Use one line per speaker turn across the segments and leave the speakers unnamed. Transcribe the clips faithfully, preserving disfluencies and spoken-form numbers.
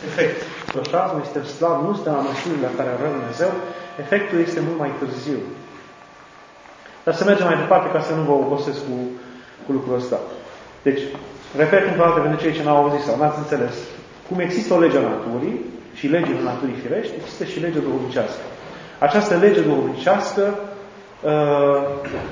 efect. Pășați, noi suntem slavi, nu suntem la măsurile la care avem Dumnezeu, efectul este mult mai târziu. Dar să mergem mai departe ca să nu vă obosesc cu, cu lucrul ăsta. Deci, repet încă o dată pentru cei ce n-au auzit sau n-ați înțeles. Cum există o lege a naturii și legile naturii firești, există și legea duhovnicească. Această lege duhovnicească uh,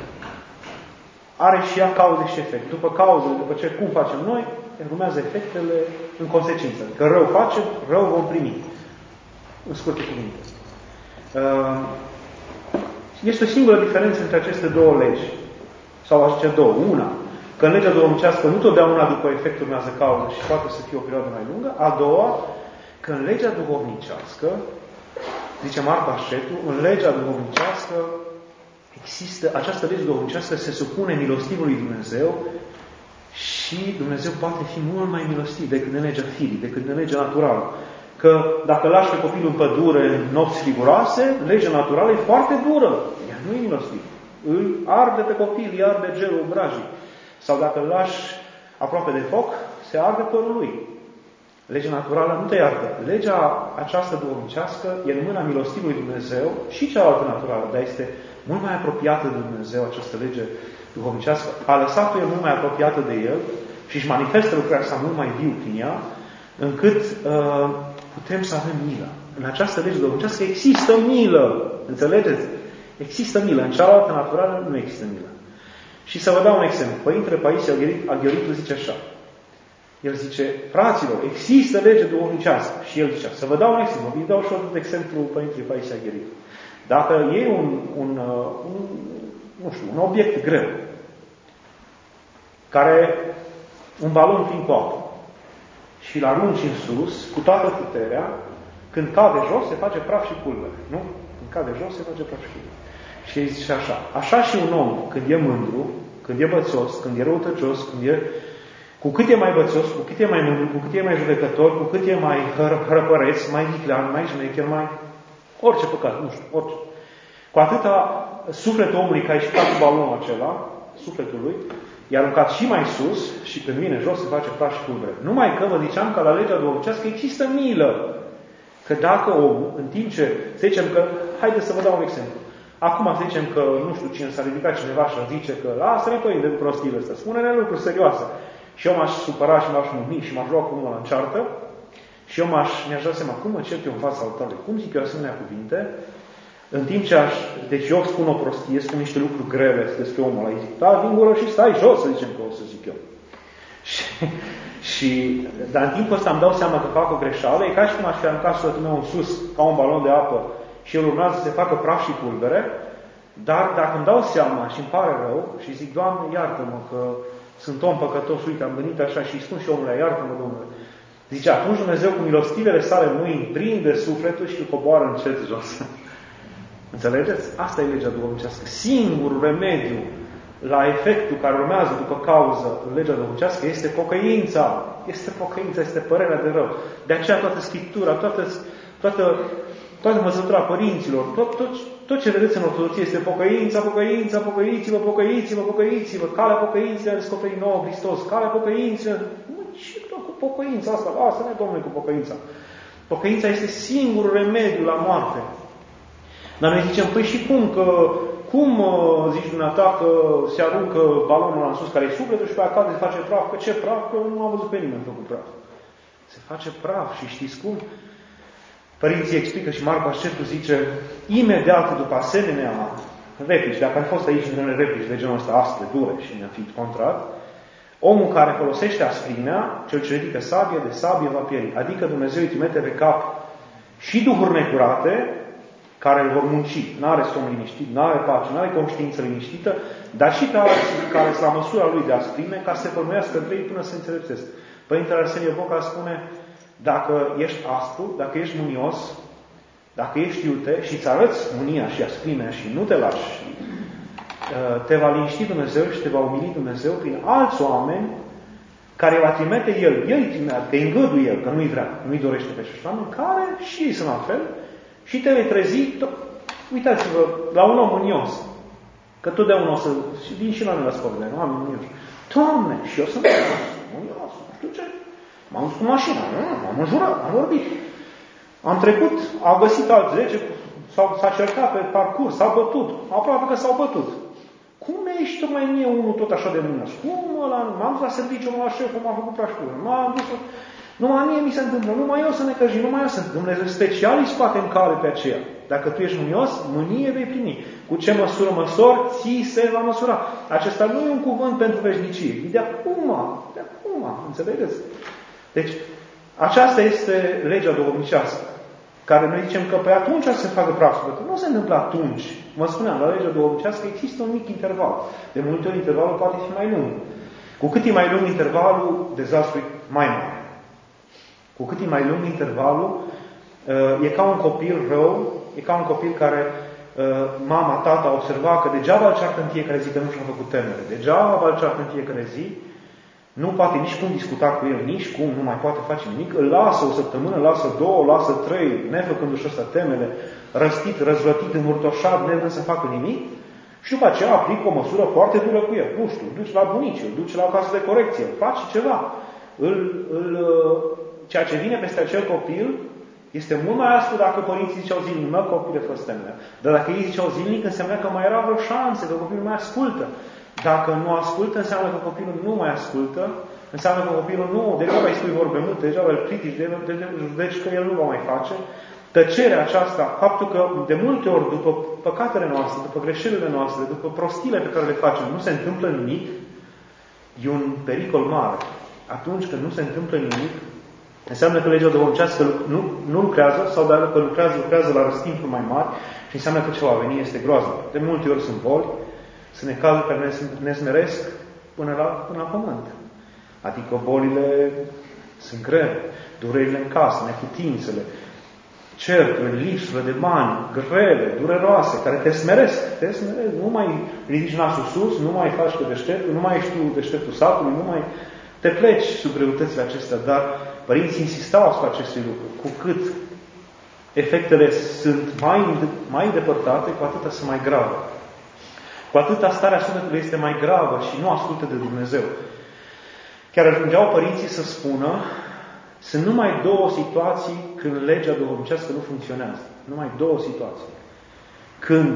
are și ea cauze și efect. După cauze, după ce cum facem noi, urmează efectele în consecință. Că rău facem, rău vom primi. În scurte cuvinte. Uh, este o singură diferență între aceste două legi. Sau aș zice două. Una, că în legea duhovnicească nu totdeauna după efect urmează cauză și poate să fie o perioadă mai lungă. A doua, că în legea duhovnicească, zice Marc Așetu, în legea duhovnicească există, această lege duhovnicească se supune milostivului Dumnezeu și Dumnezeu poate fi mult mai milostiv decât în legea firii, decât în legea naturală. Că dacă lași pe copilul în pădure în nopți figuroase, legea naturală e foarte dură. Ea nu e milostiv. Îl arde pe copil, îi arde gelul obrajii. Sau dacă îl lași aproape de foc, se arde părul lui. Legea naturală nu te iartă. Legea aceasta duhovnicească e în mâna milostivului Dumnezeu și cealaltă naturală, dar este mult mai apropiată de Dumnezeu, această lege duhovnicească. A lăsat-o e mult mai apropiată de El și își manifestă lucrarea sa mult mai viu prin ea, încât uh, putem să avem milă. În această lege duhovnicească există milă. Înțelegeți? Există milă. În cealaltă naturală nu există milă. Și să vă dau un exemplu. Părintele Paisie Aghioritu zice așa. El zice, fraților, există lege duhovnicească. Și el zicea, să vă dau un exemplu. Îi dau și un exemplu Părintele Paisie Aghioritu. Dacă e un, un, un, nu știu, un obiect greu, care, un balon plin cu apă, și îl arunci în sus, cu toată puterea, când cade jos, se face praf și pulbere. Nu? Când cade jos, se face praf și pulbere. Și el zice așa, așa și un om, când e mândru, când e bățos, când e răutăcios, când e... Cu cât e mai bățos, cu cât e mai mândru, cu cât e mai judecător, cu cât e mai hăr- hărăpăreț, mai viclean, mai șmecher, mai... Orice păcat, nu știu, orice. Cu atâta sufletul omului care a ieșit cu balonul acela, sufletul lui, i-a aruncat și mai sus și când vine jos se face praf și pulbere. Numai că vă ziceam că la legea duhovnicească există milă. Că dacă omul, în timp ce, să zicem că, haideți să vă dau un exemplu. Acum să zicem că, nu știu cine s-a ridicat cineva și zice că, lasă-ne păi de prostiile astea, spune-ne lucruri serioase. Și eu m-aș supăra și m-aș mâhni și m-aș lua cu unul la înceartă și eu m-aș, mi-aș da seama, cum mă cert eu în fața altarului? Cum zic eu asemenea cuvinte? În timp ce aș, deci eu spun o prostie, spun niște lucruri grele despre omul ăla, zic, da, din gură și stai jos, să zicem că o să zic eu. Și, și, dar în timpul ăsta îmi dau seama că fac o greșeală, e ca și cum aș fi aruncat sufletul meu în sus, ca un balon de apă, și el urmează să se facă praf și pulbere, dar dacă îmi dau seama și îmi pare rău și zic, Doamne, iartă-mă că sunt om păcătos, uite, am venit așa și îi spun și omule, iartă-mă, Domnule. Zice, atunci Dumnezeu cu milostivele sale mâini prinde sufletul și îl coboară încet jos. Înțelegeți? Asta e legea duhovnicească. Singurul remediu la efectul care urmează după cauză în legea duhovnicească este pocăința. Este pocăința, este părerea de rău. De aceea toată Scriptura, toată, toată, toată învățătura părinților, tot, tot, tot ce vedeți în Ortodoxie este pocăința, pocăința, pocăiți-vă, pocăiți-vă, pocăiți-vă, calea pocăinței a descoperit nouă Hristos, calea pocăinței. Ce tot cu pocăința asta? Lasă-ne, Domnule, cu pocăința. Pocăința este singurul remediu la moarte. Dar noi zicem, păi și cum? Că, cum zici dumneata că se aruncă balonul ăla în sus care e sufletul și pe aia cade se face praf? Că ce praf? Că nu am văzut pe nimeni făcut praf. Se face praf și știți cum? Părinții explică și Marco Așetu zice, imediat după asemenea replici, dacă ai fost aici în replici de genul ăsta aspre, dure și ne-a fi contrat, omul care folosește asprimea, cel ce ridică sabie, de sabie va pieri. Adică Dumnezeu îi trimite pe cap și duhuri necurate, care îl vor munci. N-are somn liniștit, n-are pace, n-are conștiință liniștită, dar și pe alții care sunt la măsura lui de asprime, ca să se formească între ei până să înțelepțesc. Părintele Arsenie Boca spune, dacă ești aspru, dacă ești mânios, dacă ești iute și îți arăți mânia și asprimea și nu te lași, te va liniști Dumnezeu și te va umili Dumnezeu prin alți oameni care va trimite El. El te îngăduie El, că nu-i vrea, nu-i dorește pe acești oameni, care și ei sunt la fel. Și te vei trezi, uitați-vă, la un om mânios. Că totdeauna o să... Vin și la noi la spălele, nu am mânios. Doamne, și eu sunt mânios, nu știu ce. M-am dus cu mașina, m-am înjurat, am vorbit. Am trecut, au găsit alți zece, s-a certat pe parcurs, s-a bătut, aproape că s-au bătut. Cum ești tocmai mie unul tot așa de mânos? Cum ăla? M-am dus la serviciu, la șef, m-am făcut prașpură. M-am dus... Numai mie mi se întâmplă, numai eu să ne căjim, numai eu să... Dumnezeu special îi scoate în cale pe aceea. Dacă tu ești mânios, mânie vei primi. Cu ce măsură măsori, ți se va măsura. Acesta nu e un cuvânt pentru veșnicie. E de acum, de acum, înțelegeți? Deci, aceasta este legea duhovnicească, care noi zicem că pe atunci să se facă praf sfânt. Nu se întâmplă atunci. Mă spuneam, la legea duhovnicească există un mic interval. De multe ori intervalul poate fi mai lung. Cu cât e mai lung intervalul, dezastrul e mai mare. Cu cât e mai lung intervalul, e ca un copil rău, e ca un copil care mama, tata observa că degeaba îl ceartă în fiecare zi că nu și-a făcut temele. Degeaba îl ceartă în fiecare zi. Nu poate nici cum discuta cu el, nici cum, nu mai poate face nimic. Îl lasă o săptămână, lasă două, lasă trei, nefăcându-și ăsta temele, răstit, răzvătit, învârtoșat, nevrând să facă nimic. Și după aceea aplică o măsură foarte dură cu el. Nu știu, îl duci la bunici, îl duci la o casă de corecție, îl face ceva. Îl, îl, ceea ce vine peste acel copil este mult mai aspru dacă părinții ziceau zilnic, mă, copile, fă temele. Dar dacă ei ziceau zilnic, înseamnă că mai era vreo șansă, că copilul mai ascultă. Dacă nu ascultă, înseamnă că copilul nu mai ascultă, înseamnă că copilul nu, degeaba îi spui vorbe multe, degeaba îl critici, degeaba judeci că el nu va mai face. Tăcerea aceasta, faptul că de multe ori, după păcatele noastre, după greșelile noastre, după prostiile pe care le facem, nu se întâmplă nimic, e un pericol mare. Atunci când nu se întâmplă nimic, înseamnă că legea duhovnicească nu, nu lucrează, sau dacă lucrează, lucrează la răstimpuri mai mari și înseamnă că ce va veni este groaznic. De multe ori sunt boli, sunt necazuri care ne smeresc până la, până la pământ. Adică bolile sunt grele, durerile în casă, neputințele, certurile, lipsurile de bani, grele, dureroase, care te smeresc, te smeresc. Nu mai ridici nasul sus, nu mai faci pe deșteptul, nu mai ești tu deșteptul satului, nu mai te pleci sub greutățile acestea, dar părinții insistau asupra acestui lucru. Cu cât efectele sunt mai, mai îndepărtate, cu atâta sunt mai grave. Cu atâta starea sufletului este mai gravă și nu ascultă de Dumnezeu. Chiar ajungeau părinții să spună, sunt numai două situații când legea duhovnicească nu funcționează. Numai două situații. Când,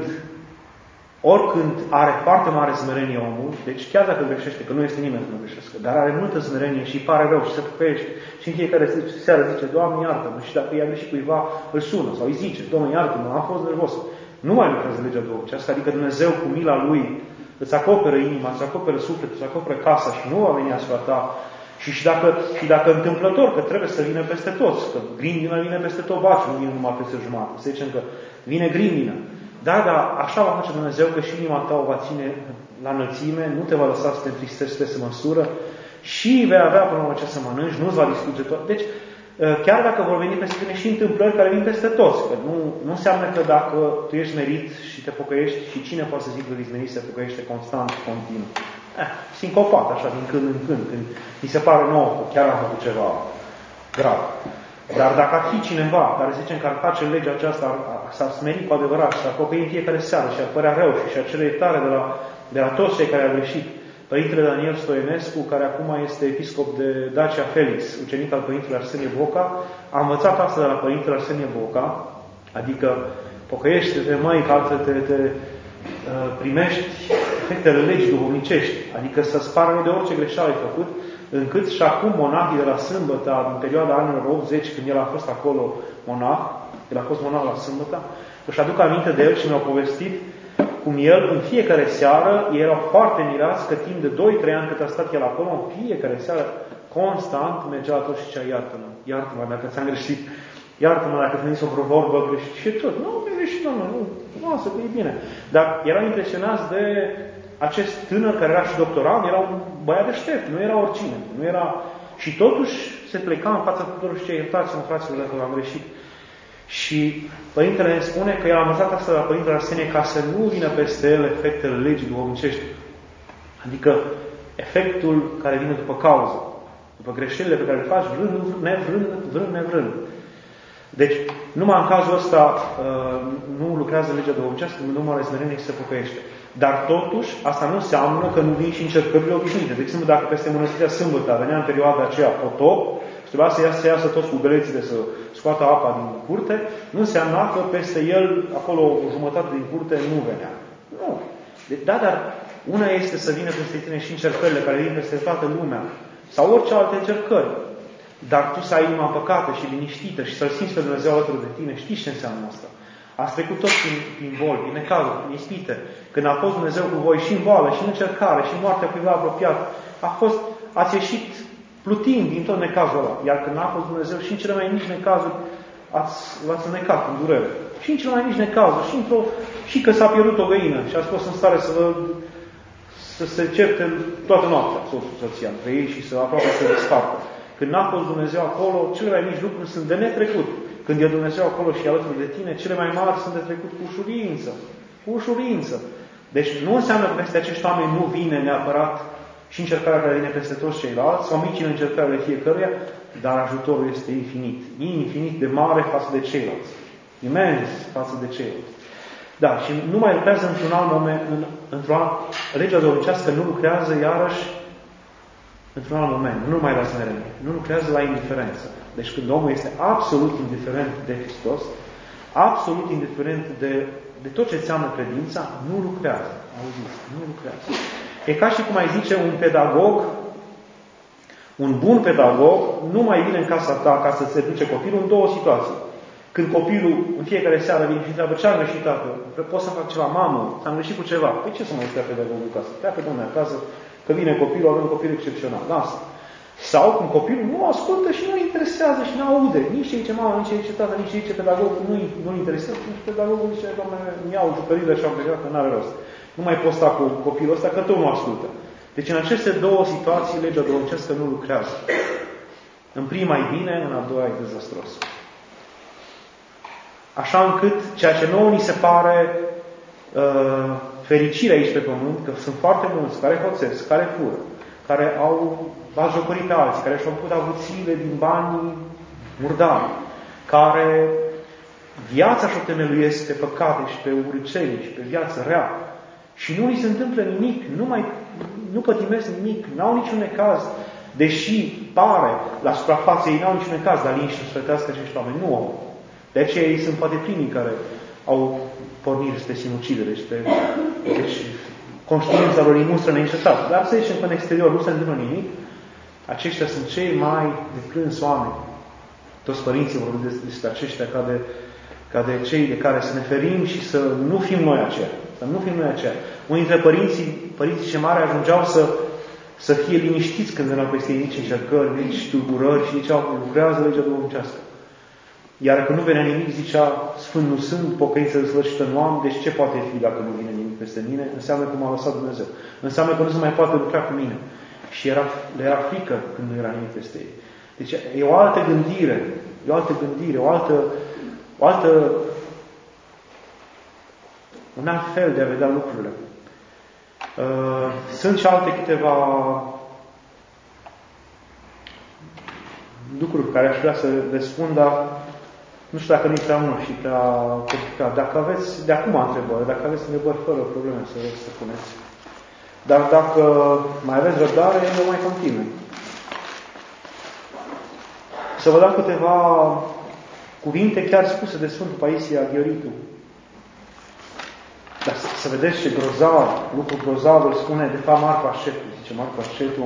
oricând are foarte mare smerenie omul, deci chiar dacă greșește, că nu este nimeni să nu greșească, dar are multă smerenie și îi pare rău și se păcăiește și în fiecare seară zice, Doamne, iartă-mă, și dacă i-a greșit cuiva, îl sună sau îi zice, Doamne, iartă-mă, am fost nervos. Nu mai lucrează legea duhovnicească, adică Dumnezeu cu mila Lui îți acoperă inima, îți acoperă sufletul, îți acoperă casa și nu va veni asupra ta. Și, și, dacă, și dacă întâmplător, că trebuie să vină peste toți, că grindina vine peste tot baci, nu vine numai peste jumătate. Să zicem că vine grindina. Da, dar așa va face Dumnezeu că și inima ta o va ține la înălțime, nu te va lăsa să te întristești peste măsură și vei avea până la urmă ce să mănânci, nu-ți va distruge tot. Deci, chiar dacă vor veni peste tine și întâmplări care vin peste toți, că nu, nu înseamnă că dacă tu ești merit și te pocăiești, și cine poate să zic că ești merit se pocăiește constant, continuu. Eh, sincopat, așa, din când în când, când mi se pare nouă că chiar am făcut ceva grav. Dar dacă ar fi cineva care zicem că ar face legea aceasta, s-ar smeri cu adevărat, și s-ar pocăi în fiecare seară și ar părea rău și și-ar cere iertare de la, de la toți cei care au greșit, Părintele Daniel Stoienescu, care acum este episcop de Dacia Felix, ucenic al Părintele Arsenie Boca, a învățat asta de la Părintele Arsenie Boca, adică pocăiește-te, măi, că altfel te, te uh, primești efectele legii duhovnicești, adică să-ți pară de orice greșeală ai făcut, încât și acum monahii de la Sâmbăta, în perioada anilor optzeci, când el a fost acolo monah, el a fost monah la Sâmbăta, își aduc aminte de el și mi-au povestit cum el, în fiecare seară, ei erau foarte mirați că timp de doi trei ani cât a stat el acolo, în fiecare seară, constant mergea la tot și zicea, iartă-mă, iartă-mă dacă ți-am greșit, iartă-mă dacă ți-am zis o vreo vorbă greșit și tot. Nu, nu e greșit, nu, nu, nu, lasă că e bine. Dar erau impresionați de acest tânăr care era și doctorant, era un băiat deștept, nu era oricine, nu era... Și totuși se pleca în fața tuturor și ce iertați-mă, fraților, dacă am greșit. Și Părintele ne spune că el a învățat asta la Părintele Arsenie ca să nu vină peste el efectele legii duhovnicești. Adică efectul care vine după cauză, după greșelile pe care le faci, vrând, nevrând, vrând, nevrând. Deci, numai în cazul ăsta nu lucrează legea duhovnicească, nu are smerenie și se pocăiește. Dar totuși, asta nu înseamnă că nu vin și încercările obișnuite. De exemplu, dacă peste mănăstirea Sâmbăta venea în perioada aceea potop, trebuia să iasă, să iasă toți cu belețile să scoată apa din curte, nu înseamnă că peste el, acolo o jumătate din curte, nu venea. Nu. Da, dar una este să vină peste tine și încercările care vin peste toată lumea, sau orice alte încercări. Dar tu să ai inima păcată și liniștită și să-L simți pe Dumnezeu alături de tine, știi ce înseamnă asta? Ați trecut tot prin, prin boli, prin necazuri, prin ispite. Când a fost Dumnezeu cu voi și în boală, și în încercare, și în moartea cuiva apropiat, a fost, ați ieșit plutind din tot necazul ăla. Iar când a fost Dumnezeu și în cele mai mici necazuri, ați, v-ați înnecat în durere. Și în cele mai mici necazuri, și într-o, și că s-a pierdut o găină și ați fost în stare să vă, să se certe toată noaptea, soțul, soția, între ei și să aproape să despartă. Când n-a fost Dumnezeu acolo, cele mai mici lucruri sunt de netrecut. Când e Dumnezeu acolo și alături de tine, cele mai mari sunt de trecut cu ușurință. Cu ușurință. Deci nu înseamnă că peste acești oameni nu vine neapărat și încercarea care vine peste toți ceilalți, sau micile încercările fiecăruia, dar ajutorul este infinit. Infinit de mare față de ceilalți. Imens față de ceilalți. Da, și nu mai lucrează într-un alt moment, în, într-o alt, legea domnicească nu lucrează iarăși într-un alt moment, nu numai la smerenie, nu lucrează la indiferență. Deci când omul este absolut indiferent de Hristos, absolut indiferent de, de tot ce înseamnă credința, nu lucrează. Auziți? Nu lucrează. E ca și cum ai zice un pedagog, un bun pedagog, nu mai vine în casa ta ca să se duce copilul în două situații. Când copilul în fiecare seară vine și întreabă ce am greșit, tată? Pot să fac ceva? Mamă, am greșit cu ceva. Păi ce să mai stea pedagogul acasă? Stea pe domnule acasă, că vine copilul, avem un copil excepțional. Lasă. Sau când copilul nu ascultă și nu interesează și nu aude. Nici ce zice mama, nici ce zice tata, nici ce zice pedagogul, nu-i nu interesează. Nici pedagogul zice, doamne, îmi iau jucările și am plecat, că n-are rost. Nu mai poți sta cu copilul ăsta, că tot nu ascultă. Deci în aceste două situații, legea domnicească nu lucrează. În prima e bine, în a doua e dezastros. Așa încât, ceea ce nouă ni se pare uh, fericire aici pe pământ, că sunt foarte mulți care hoțesc, care fură, care au batjocorit pe alții, care și-au făcut avuțiile din banii murdari, care viața și-o temeluiesc pe păcate și pe urâcenii și pe viață rea. Și nu li se întâmplă nimic, nu, mai, nu pătimesc nimic, n-au niciun necaz, deși pare, la suprafață ei n-au niciun necaz, dar liniște sfătească acești oameni nu au. De aceea ei sunt poate primii care au porniri spre sinucidere, spre... Deci, conștiința lor îi mustră neîncetat. Dar să zicem că în exterior nu se întâmplă nimic, aceștia sunt cei mai de plâns oameni. Toți părinții vorbesc despre aceștia ca de, ca de cei de care să ne ferim și să nu fim noi aceia. Să nu fim noi aceia. Unii dintre părinții, părinții ce mari ajungeau să, să fie liniștiți când veneau peste ei nici încercări, nici tulburări și ziceau că lucrează legea domnicească. Iar când nu venea nimic, zicea, Sfânt nu sunt, pocăință desăvârșită nu am, deci ce poate fi dacă nu vine nimic peste mine? Înseamnă că m-a lăsat Dumnezeu. Înseamnă că nu se mai poate lucra cu mine. Și era, le era frică când nu era nimic peste ei. Deci e o altă gândire, e o altă gândire, o altă, o altă, un alt fel de a vedea lucrurile. Sunt și alte câteva lucruri care aș vrea să le spun, dar nu știu dacă nu-i prea mult și prea complicat. Dacă aveți, de acum întrebări, dacă aveți întrebări fără probleme să, să puneți. Dar dacă mai aveți răbdare, eu mai continui. Să vă dau câteva cuvinte chiar spuse de Sfântul Paisie Aghioritu. Dar să, să vedeți ce grozav, lucru grozav îl spune de fapt Marco Ascetu. Zice Marco Ascetu: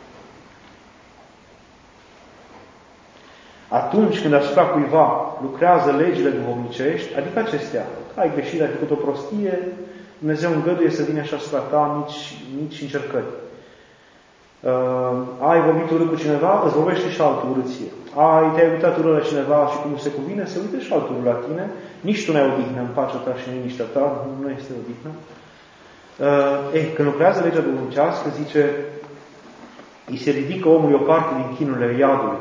atunci când asupra cuiva lucrează legile duhovnicești, adică acestea, ai greșit, ai făcut o prostie, Dumnezeu îngăduie să vină așa asupra ta nici, nici încercări. Uh, ai vorbit urât cu cineva, îți vorbește și altul urâție. Ai, te-ai uitat urât la cineva și cum se cuvine, să uite și altul la tine. Nici tu n-ai odihnă în pacea ta și în liniștea ta, nu este odihnă. Uh, eh, când lucrează legea duhovnicească, zice, îi se ridică omului o parte din chinurile iadului.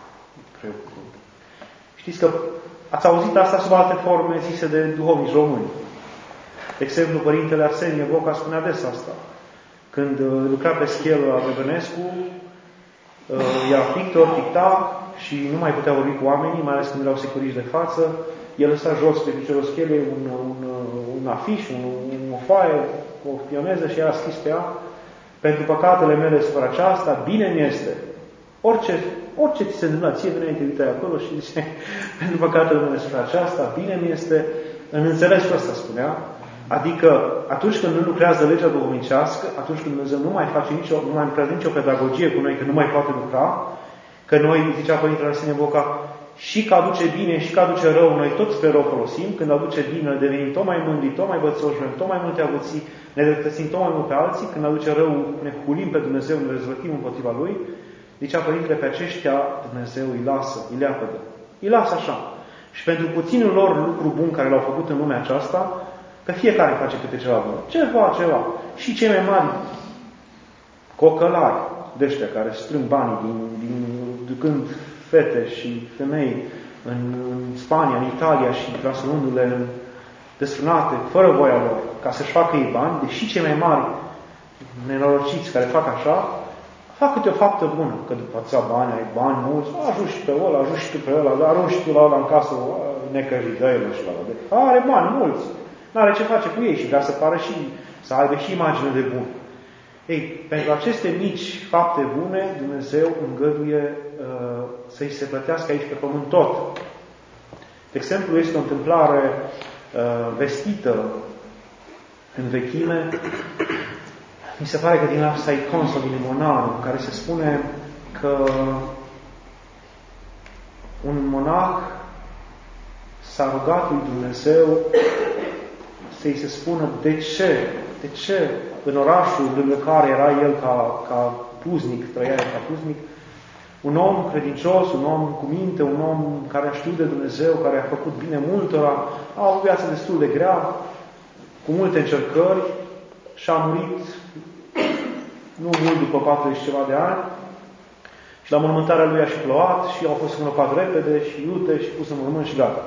Știți că ați auzit asta sub alte forme zise de duhovnici români. De exemplu, Părintele Arsenie Boca spunea des asta. Când lucra pe schelă la Băbănescu, ea pictor, picta și nu mai putea vorbi cu oamenii, mai ales când erau securiști de față. El lăsa jos pe piciorul schelei un, un, un afiș, un, o foaie, o pioneză și ea scris pe ea: pentru păcatele mele supra aceasta, bine mi este. Orice Orice ți se întâmplă ție, vine te uitai acolo și zice, pentru păcatul meu spre aceasta, bine mi este, în înțelesul ăsta spunea, adică atunci când nu lucrează legea duhovnicească, atunci când Dumnezeu nu mai face nicio, nu mai lucrează nicio pedagogie cu noi, că nu mai poate lucra, că noi, zicea Părintele Arsenie Boca, și că aduce bine și că aduce rău, noi tot spre rău folosim, când aduce bine, devenim tot mai mândri, tot mai bățoși, vrem tot mai multe avuții, ne dreptățim tot mai mult pe alții, când aduce rău, ne hulim pe Dumnezeu, ne răzvătim împotriva Lui, zicea Părintele, pe aceștia Dumnezeu îi lasă, îi leapădă. Îi lasă așa. Și pentru puținul lor lucru bun care l-au făcut în lumea aceasta, că fiecare face câte ceva bun. Ceva, ceva. Și cei mai mari cocălari de ăștia care strâng banii din, din, ducând fete și femei în, în Spania, în Italia și transformându-le în desfrânate, fără voia lor, ca să-și facă ei bani, deși cei mai mari nenorociți care fac așa, fac câte o faptă bună, că după atâția bani, ai bani mulți, ajungi și pe ăla, ajungi și tu pe ăla, dar arunci tu la ăla în casă, necăjit, dă-i și la ăla. Are bani mulți, n-are ce face cu ei și vrea să pară și, să aibă și imagine de bun. Ei, pentru aceste mici fapte bune, Dumnezeu îngăduie uh, să-i se plătească aici pe pământ tot. De exemplu, este o întâmplare uh, vestită în vechime. Mi se pare că din Absaicon sau din Limonaru, în care se spune că un monah s-a rugat lui Dumnezeu să-i se spună de ce, de ce în orașul lângă care era el ca, ca puznic, trăia el ca puznic, un om credincios, un om cu minte, un om care a știut de Dumnezeu, care a făcut bine multora, a avut viață destul de grea, cu multe încercări și a murit nu mult după patruzeci ceva de ani și la mormântarea lui a și plouat și au fost îngropat repede și iute și pus în mormânt și gata.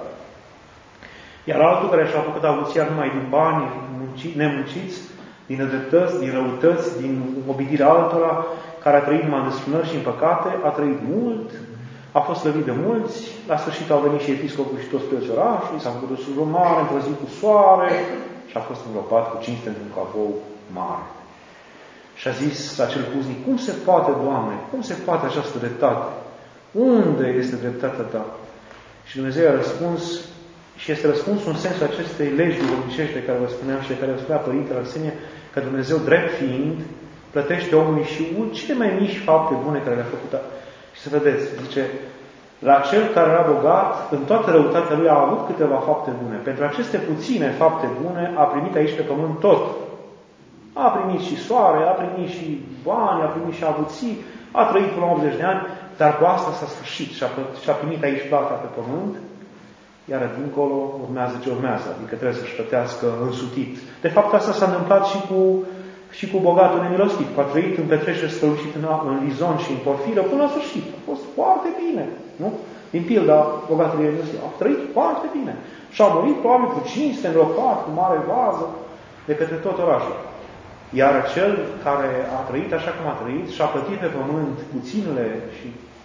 Iar altul care și-a făcut avuția numai din bani nemunciți, din nedreptăți, din răutăți, din obidirea altora, care a trăit numai în desfrânări și în păcate, a trăit mult, a fost slăvit de mulți, la sfârșit au venit și episcopul și toți preoții orașului, s-a făcut o slujbă mare, într-o zi cu soare și a fost îngropat cu cinste într-un cavou mare. Și a zis acel puznic, cum se poate, Doamne, cum se poate această dreptate? Unde este dreptatea Ta? Și Dumnezeu a răspuns, și este răspunsul în sensul acestei legi duhovnicești de care vă spuneam și de care vă spunea Părintele Arsenie, că Dumnezeu, drept fiind, plătește omului și cele mai mici fapte bune care le-a făcut. Și să vedeți, zice, la cel care era bogat, în toată răutatea lui a avut câteva fapte bune. Pentru aceste puține fapte bune a primit aici pe pământ tot. A primit și soare, a primit și bani, a primit și avuții, a trăit până la optzeci de ani, dar cu asta s-a sfârșit și a, și a primit aici plata pe pământ, iar dincolo urmează ce urmează, adică trebuie să-și plătească însutit. De fapt, asta s-a întâmplat și cu, și cu bogatul nemilostiv, că a trăit în petreceri strălucit în, în Lizon și în Porfiră până la sfârșit. A fost foarte bine, nu? Din pilda bogatului nemilostiv. A trăit foarte bine. Și a murit probabil cu cinste, îngropat, cu mare vază, de către tot orașul. Iar cel care a trăit așa cum a trăit și a plătit pe pământ puținele și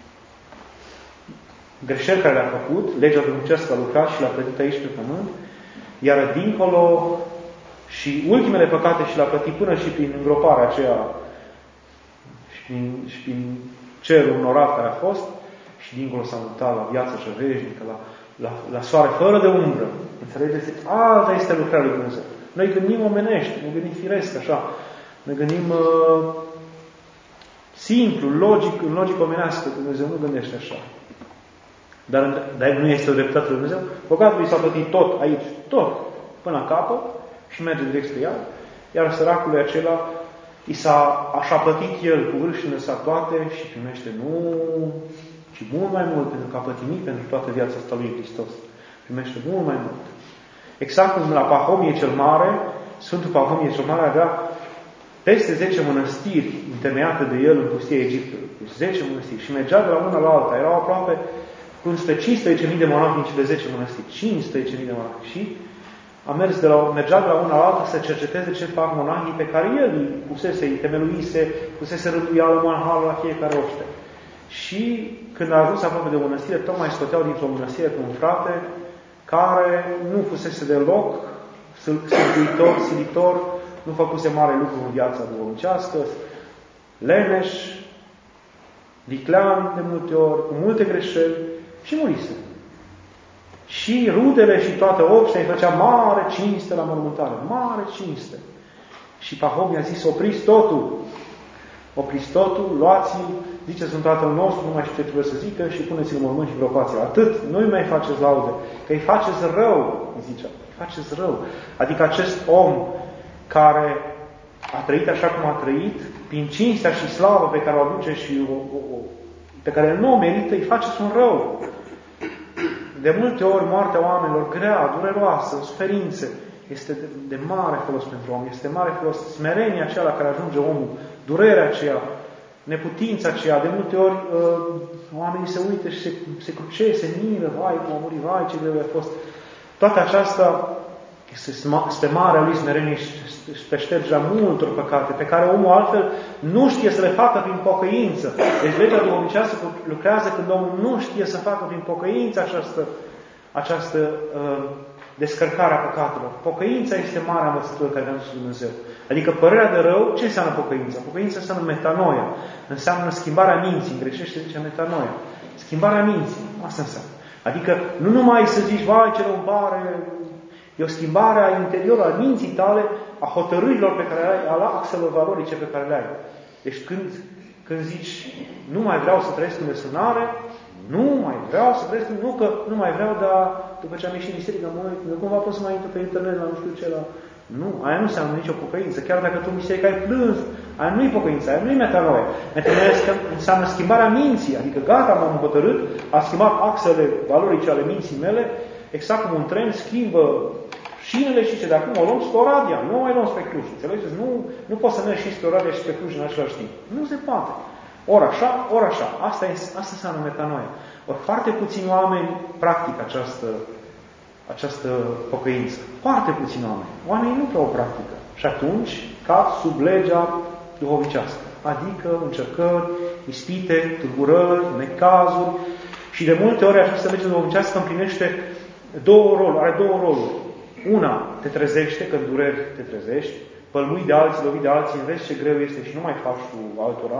greșeli care le-a făcut, legea dumnezeiască a lucrat și l-a plătit aici pe pământ, iar dincolo și ultimele păcate și le-a plătit până și prin îngroparea aceea și prin, și prin cerul onorat care a fost și dincolo s-a mutat la viață cea veșnică, la, la, la soare fără de umbră. Înțelegeți? Alta este lucrarea lui Dumnezeu. Noi gândim omenești, ne gândim firesc, așa. Ne gândim uh, simplu, logic, în logică omenească. Dumnezeu nu gândește așa. Dar, dar nu este o dreptate lui Dumnezeu. Bogatului s-a plătit tot aici, tot, până la capăt și merge direct spre iad. Iar săracului acela i s-a, așa plătit el cu vârșile sa toate și primește nu, ci mult mai mult, pentru că a pătimit pentru toată viața asta lui Hristos. Primește mult mai mult. Exact cum la Pahomie cel Mare, Sfântul Pahomie cel Mare avea peste zece mănăstiri întemeiate de el în pustia Egiptului. zece mănăstiri. Și mergea de la una la alta. Erau aproape peste cincisprezece mii de monahi din cele zece mănăstiri. cincisprezece mii de monahi. Și a mers de la, mergea de la una la alta să cerceteze ce fac monahii pe care el îi pusese, îi temeluise, pusese rânduială monahală la fiecare oște. Și când a ajuns aproape de o mănăstire, tocmai scoteau dintr-o mănăstire pe un frate care nu fusese deloc sâlcuitor, silitor, nu făcuse mare lucru în viața duhovnicească, leneș, viclean de multe ori, cu multe greșeli și murise. Și rudele și toată obștea îi făcea mare cinste la mormântare. Mare cinste. Și Pahom i-a zis, opriți totul. Opriți totul, luați-l, ziceți în Tatăl nostru, nu mai știu ce trebuie să zică și puneți-l în mormânt și gropați-l. Atât, nu-i mai faceți laude, că îi faceți rău, zicea. Îi faceți rău. Adică acest om care a trăit așa cum a trăit, prin cinstea și slavă pe care o aduce și o, o, o, pe care nu o merită, îi faceți un rău. De multe ori, moartea oamenilor, grea, dureroasă, suferințe, este de, de mare folos pentru om, este mare folos. Smerenia aceea la care ajunge omul, durerea aceea, neputința aceea, de multe ori uh, oamenii se uită și se, se cruce, se miră, vai, cum a murit, vai, ce greu a fost. Toată aceasta este spre marea lui smerenie și spre ștergerea multor păcate, pe care omul altfel nu știe să le facă prin pocăință. Deci legea duhovnicească lucrează când omul nu știe să facă prin pocăință această, această uh, descărcare a păcatelor. Pocăința este marea învățătură care ne-a dus Dumnezeu. Adică părerea de rău, ce înseamnă pocăința? Pocăința înseamnă metanoia. Înseamnă schimbarea minții. În greșește zice metanoia. Schimbarea minții. Asta înseamnă. Adică nu numai să zici, vai, ce rău îmi pare, e o schimbare a interiorului, a minții tale, a hotărârilor pe care le ai, a axelor valorice pe care le ai. Deci când, când zici, nu mai vreau să trăiesc în desânare, nu mai vreau să trăiesc, nu că nu mai vreau, dar după ce am ieșit în biserică, mă uit, nu cumva pot să mai intru pe internet la nu știu ce la... Nu, aia nu înseamnă nicio pocăință. Chiar dacă tu în biserică ai plâns, aia nu-i pocăință, aia nu-i metanoia. Metanoia înseamnă schimbarea minții, adică gata, m-am hotărât, a schimbat axele valorice ale minții mele, exact cum un tren schimbă șinele și ce de acum o luăm spre Oradea, nu o mai luăm spre Cluj. Înțelegeți? Nu, nu poți să mergi și spre Oradea și spre Cluj în același timp. Nu se poate. Ori așa, ori așa. Asta, e, asta înseamnă metanoia. Ori foarte puțini oameni practică această, această pocăință. Foarte puțini oameni. Oamenii nu prea o practică. Și atunci cad sub legea duhovnicească. Adică încercări, ispite, tulburări, necazuri. Și de multe ori această lege duhovnicească împlinește două roluri, are două roluri. Una, te trezește, că în dureri te trezești, pălmui de alții, lovi de alții, înveți ce greu este și nu mai faci cu altora.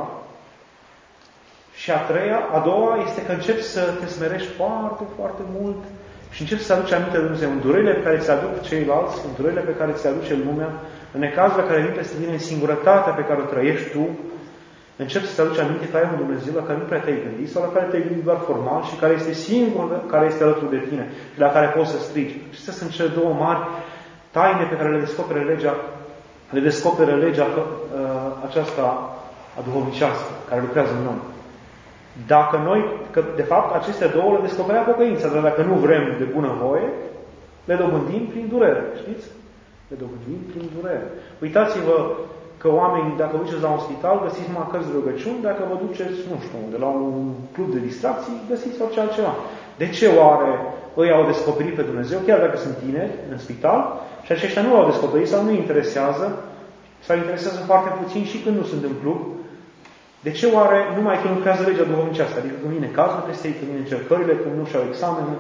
Și a treia, a doua, este că începi să te smerești foarte, foarte mult și începi să aduci aminte de Dumnezeu în durerile pe care ți aduc ceilalți, în durerile pe care ți aduce lumea, în necazurile care vin peste tine, în singurătatea pe care o trăiești tu, începi să-ți aduci aminte că ai un Dumnezeu la care nu prea te-ai gândit sau la care te-ai gândit doar formal și care este singurul care este alături de tine și la care poți să strigi. Și astea sunt cele două mari taine pe care le descoperă legea, le descoperă legea uh, aceasta a duhovnicească, care lucrează în noi. Dacă noi, că de fapt aceste două le descoperea pocăința, dar dacă nu vrem de bună voie, le dobândim prin durere, știți? Le dobândim prin durere. Uitați-vă că oamenii, dacă vă duceți la un spital, găsiți numai cărți de rugăciuni, dacă vă duceți, nu știu unde, la un club de distracții, găsiți orice altceva. De ce oare ei au descoperit pe Dumnezeu, chiar dacă sunt tineri în spital, și aceștia nu l-au descoperit sau nu-i interesează, sau interesează foarte puțin și când nu sunt în club? De ce oare numai când lucrează legea duhovnicească? Adică când vine cazul peste ei, când vine încercările, când nu și-au examenul,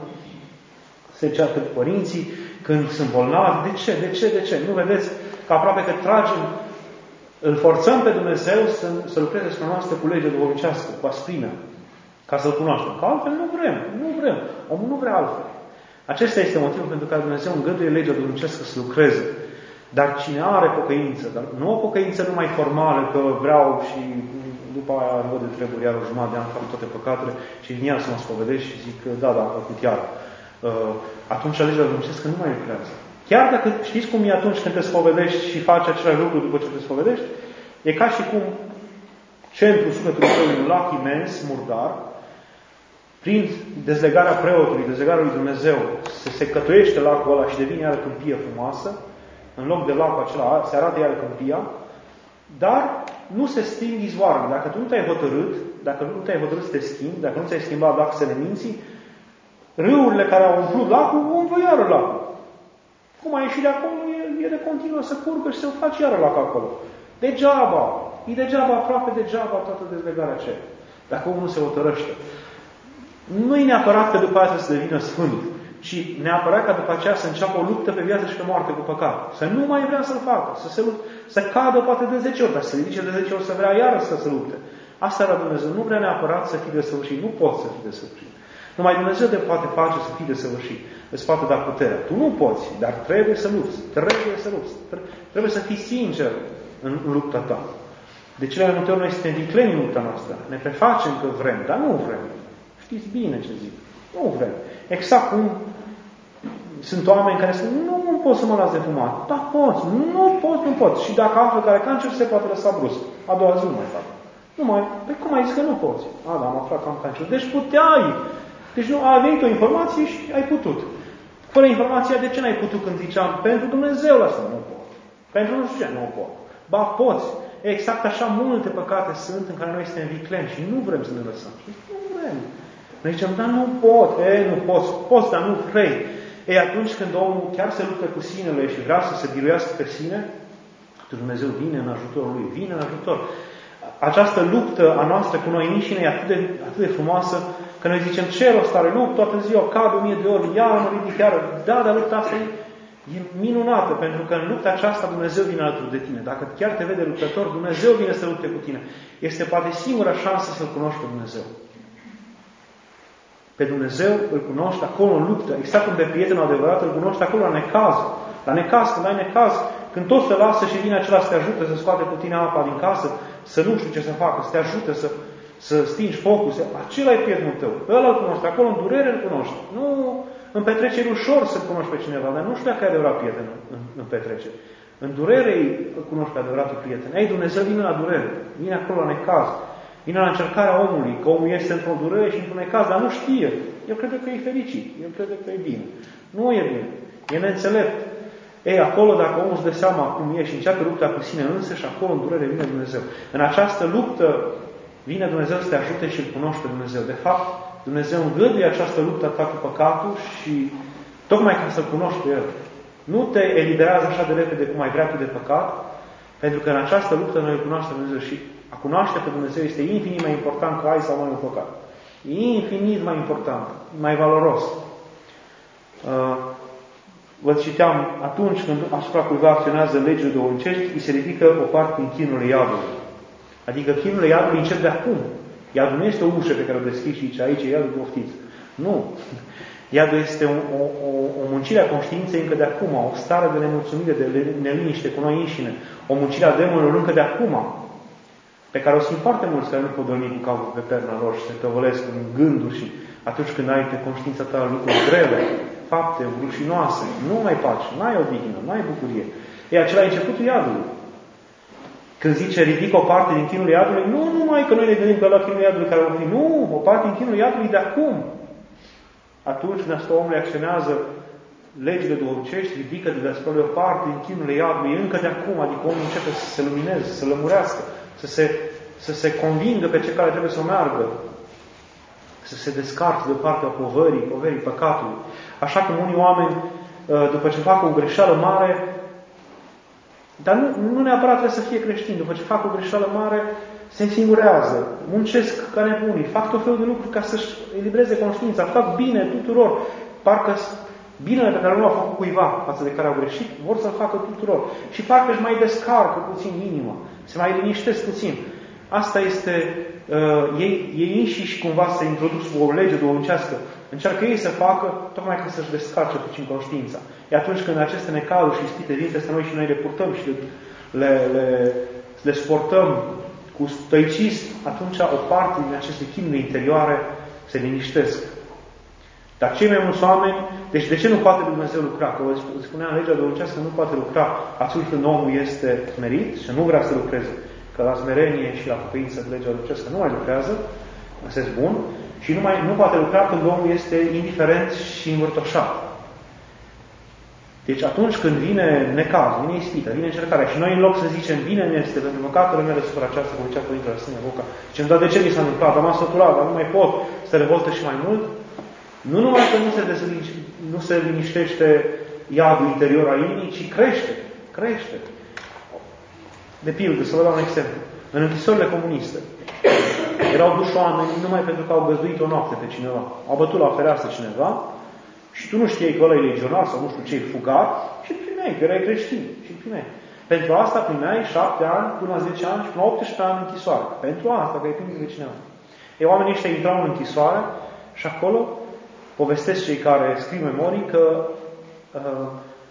se ceartă cu părinții, când sunt bolnavi. De ce? De ce? De ce? Nu vedeți că aproape că tragem, îl forțăm pe Dumnezeu să, să lucreze spre noastră cu legea duhovnicească, cu asprimea, ca să-L cunoaștem. Că altfel nu vrem. Nu vrem. Omul nu vrea altfel. Acesta este motivul pentru care Dumnezeu îngăduie legea duhovnicească să lucreze. Dar cine are pocăință, dar nu o pocăință numai formală, că vreau și după aia în văd de treburi, iar o jumătate de an fac toate păcatele și vin iar să mă spovedesc și zic, da, da, am făcut iar. Uh, atunci legea duhovnicească nu mai lucrează. Chiar dacă știți cum e atunci când te spovedești și faci același lucru după ce te spovedești, e ca și cum centrul sufletului tău e un lac imens, murdar, prin dezlegarea preotului, dezlegarea lui Dumnezeu, se secătuiește lacul ăla și devine iară câmpie frumoasă, în loc de lacul acela se arată iară câmpia, dar nu se sting izvoarele. Dacă tu nu te-ai hotărât, dacă nu te-ai hotărât să te schimbi, dacă nu ți-ai schimbat axele minții, râurile care au umplut lacul, umplă iară lacul. Cum ai ieșit de acolo, e, e de continuă să curgă și să o faci iară lac acolo. Degeaba. E degeaba, aproape degeaba toată dezlegarea aceea. Dacă omul nu se hotărăște. Nu e neapărat că după aceea să devină sfânt, ci neapărat ca după aceea să înceapă o luptă pe viață și pe moarte cu păcat. Să nu mai vrea să-l facă, să se lupte, să cadă poate de zece ori, dar să se ridice de zece ori să vrea iară să se lupte. Asta era Dumnezeu. Nu vrea neapărat să fii desăvârșit. Nu poți să fii desăvârșit. Numai Dumnezeu te poate face să fii desăvârșit. Îți poate da puterea. Tu nu poți, dar trebuie să lupți. Trebuie să lupți. Trebuie să fii sincer în lupta ta. De cele mai multe ori noi suntem vicleni în lupta noastră. Ne prefacem că vrem, dar nu vrem. Știți bine ce zic. Nu vrem. Exact cum sunt oameni care spun, nu, nu pot să mă las de fumat. Da, poți. Nu poți, nu poți. Și dacă află că are cancer, se poate lăsa brusc. A doua zi nu mai fac. Nu mai. Păi cum ai zis că nu poți? A, da, am aflat că am cancer. Deci puteai. Deci nu, a venit o informație și ai putut. Fără informația, de ce n-ai putut când ziceam, pentru Dumnezeu lasă, nu pot. Pentru nu știu ce, nu pot. Ba, poți. Exact așa multe păcate sunt în care noi suntem vicleni și nu vrem să ne lăsăm. Și nu vrem. Noi zicem, dar nu pot. E, nu poți. Poți, dar nu vrei. Ei, atunci când omul chiar se luptă cu sinele și vrea să se biruiască pe sine, atunci Dumnezeu vine în ajutorul lui. Vine în ajutor. Această luptă a noastră cu noi înșine e atât de, atât de frumoasă că noi zicem, ce rost are lupt, toată ziua, cad o mie de ori, iar mă ridic, iar. Da, dar lupta asta e, e minunată, pentru că în lupta aceasta Dumnezeu vine alături de tine. Dacă chiar te vede luptător, Dumnezeu vine să lupte cu tine. Este poate singura șansă să-L cunoști pe Dumnezeu. Pe Dumnezeu îl cunoști acolo în luptă, exact cum pe prietenul adevărat îl cunoști acolo la necaz. La necaz, când ai necaz, când tot se lasă și vine acela să te ajute să scoate cu tine apa din casă, să nu știu ce să facă, să te ajute să, să stingi focul, să... acela e prietenul tău. Pe ăla îl cunoști, acolo în durere îl cunoști. Nu, în petrecere ușor să-l cunoști pe cineva, dar nu știu dacă e adevărat prieten în, în petrecere. În durere îl cunoști pe adevăratul prieten. Ei, Dumnezeu vine la durere, vine acolo la necaz. Vine la încercarea omului, că omul este într-o durere și într-un necaz, dar nu știe. Eu cred că e fericit, eu cred că e bine. Nu e bine, e neînțelept. Ei, acolo, dacă omul își dă seama cum e și încearcă lupta cu sine însă, și acolo în durere vine Dumnezeu. În această luptă vine Dumnezeu să te ajute și îl cunoști pe Dumnezeu. De fapt, Dumnezeu îngăduie această luptă ta cu păcatul și tocmai ca să-L cunoști pe El. Nu te eliberează așa de repede cum ai vrea tu de păcat, pentru că în această luptă noi îl cunoaștem pe Dumnezeu și a cunoaște pe Dumnezeu este infinit mai important că ai sau mai un păcat. Infinit mai important, mai valoros. Uh, vă citeam, atunci când asupra cuiva acționează legile duhovnicești, îi se ridică o parte din chinurile iadului. Adică chinurile iadului încep de acum. Iadul nu este o ușă pe care o deschizi și aici e iadul, poftiți. Nu. Iadul este o, o, o, o muncire a conștiinței încă de acum, o stare de nemulțumire, de neliniște cu noi înșine, o muncire a demonilor încă de acum, pe care o simt foarte mulți care nu pot dormi cu capul pe perna lor și se tăvălesc în gânduri și atunci când ai pe conștiința ta lucruri grele, fapte rușinoase, nu mai pace, n-ai odihnă, n-ai bucurie. E acela e începutul iadului. Când zice ridic o parte din chinul iadului, nu numai că noi ne gândim că la chinul iadului care va fi, nu, o parte din chinul iadului de acum. Atunci când asta omul reacționează legile duhovnicești, ridică de deasupra o parte din chinul iadului încă de acum, adică omul începe să se lumineze, să lămurească, să se, să se convingă pe ce care trebuie să meargă, să se descarte de partea povării, poverii păcatului. Așa cum unii oameni, după ce fac o greșeală mare, dar nu, nu neapărat trebuie să fie creștini, după ce fac o greșeală mare, se însingurează, muncesc ca nebunii, fac tot felul de lucruri ca să-și elibereze conștiința, fac bine tuturor, parcă binele pe care nu l-au făcut cuiva față de care au greșit, vor să-l facă tuturor. Și parcă își mai descarcă puțin inima, se mai liniștesc puțin. Asta este, uh, ei, ei înșiși cumva să introduc o lege duhovnicească. Încearcă ei să facă, tocmai ca să-și descarce puțin conștiința. E atunci când aceste necaluri și ispite vin peste noi și noi le purtăm și le, le, le, le sportăm cu stoicism, atunci o parte din aceste chinuri interioare se liniștesc. Dar cei mai mulți oameni, deci de ce nu poate Dumnezeu lucra? Că vă spuneam, legea duhovnicească nu poate lucra atunci când omul este smerit și nu vrea să lucreze. Că la smerenie și la pocăință legea duhovnicească nu mai lucrează, asta e bun, și nu, mai, nu poate lucra când omul este indiferent și învârtoșat. Deci atunci când vine necaz, vine ispită, vine încercarea și noi în loc să zicem bine mi este pentru păcatele mele supra aceasta, cum zicea Părintele Arsenie Voca, zicem, dar de ce mi s-a întâmplat? Am săturat, dar nu mai pot, se revoltă și mai mult. Nu numai că nu se, nu se liniștește iadul interior al inimii, ci crește. Crește. De pildă, să vă dau un exemplu. În închisorile comuniste erau duși oameni numai pentru că au găzduit o noapte pe cineva. Au bătut la fereastră cineva și tu nu știai că ăla e legionar sau nu știu ce, fugat și îl primeai, că erai creștin și îl primeai. Pentru asta primeai șapte ani, până la zece ani și până la optsprezece ani închisoare. Pentru asta, că e primit de cineva. Ei, oamenii ăștia intrau în închisoare și acolo povestesc cei care scriu memorii că uh,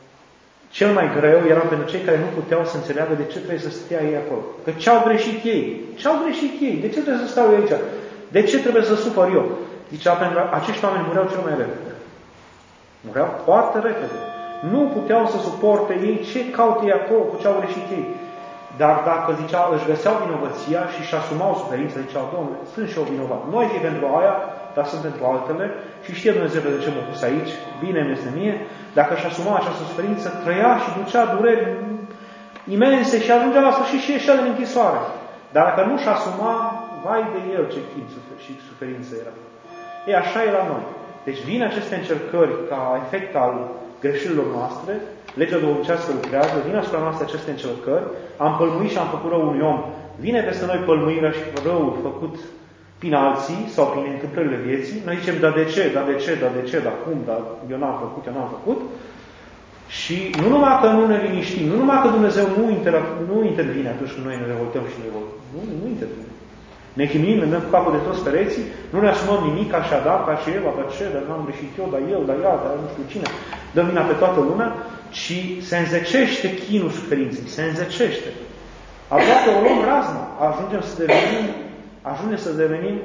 cel mai greu era pentru cei care nu puteau să înțeleagă de ce trebuie să stea ei acolo. Că ce-au greșit ei? Ce-au greșit ei? De ce trebuie să stau eu aici? De ce trebuie să sufăr eu? Zicea, pentru că acești oameni mureau cel mai repede. Mureau foarte repede. Nu puteau să suporte ei ce caută ei acolo, cu ce au greșit ei. Dar dacă, zicea, își găseau vinovăția și își asumau suferința, ziceau, Domnule, sunt și eu vinovat. Nu ai fi pentru aia, dar sunt pentru altele și știe Dumnezeu de ce m-a pus aici, bine mi este mie. Dacă își asuma această suferință, trăia și ducea dureri imense și ajungea la sfârșit și ieșea din închisoare. Dar dacă nu își asuma, vai de el ce timp și suferință era. E, așa e la noi. Deci vin aceste încercări ca efect al greșelilor noastre, legea duhovnicească lucrează, vin asupra noastre aceste încercări, am pălmuit și am făcut rău unui om, vine peste noi pălmuirea și răul făcut prin alții sau prin întâmplările vieții, noi zicem, dar de ce, dar de ce, dar de ce, dar cum, dar eu n-am făcut, eu n-am făcut. Și nu numai că nu ne liniștim, nu numai că Dumnezeu nu, inter- nu intervine atunci când noi ne revoltăm și ne revoltăm. Nu, nu intervine. Ne chinuim, ne dăm cu capul de toți pereții, nu ne asumăm nimic așa, da, ca și el, dar ce, dar n-am greșit eu, dar el, dar ea, dar nu știu cine. Dăm vina pe toată lumea și se înzecește chinul suferinței, se înzecește. Aproape o luăm razna, ajungem să devenim, ajungem să devenim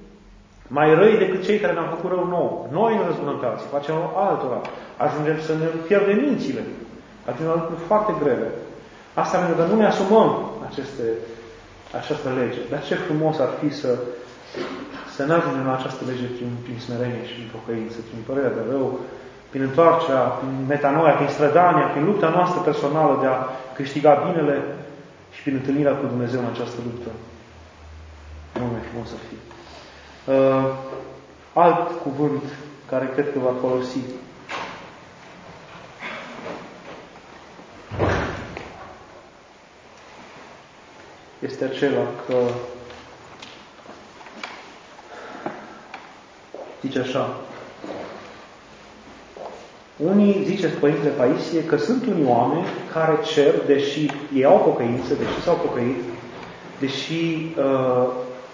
mai răi decât cei care ne-au făcut rău nou. Noi ne răzbunăm pe alții, facem rău altora. Ajungem să ne pierdem mințile. Ajungem la lucruri foarte grele. Asta pentru că nu ne asumăm aceste, această lege. Dar ce frumos ar fi să, să ne ajungem la această lege prin, prin smerenie și prin pocăință, prin părerea de rău, prin întoarcerea, prin metanoia, prin strădania, prin lupta noastră personală de a câștiga binele și prin întâlnirea cu Dumnezeu în această luptă. Mult mai frumos să fie. Uh, alt cuvânt care cred că va folosi este acela că zice așa, unii, ziceți Părintele Paisie, că sunt unii oameni care cer, deși ei au pocăință, deși s-au pocăit, deși uh,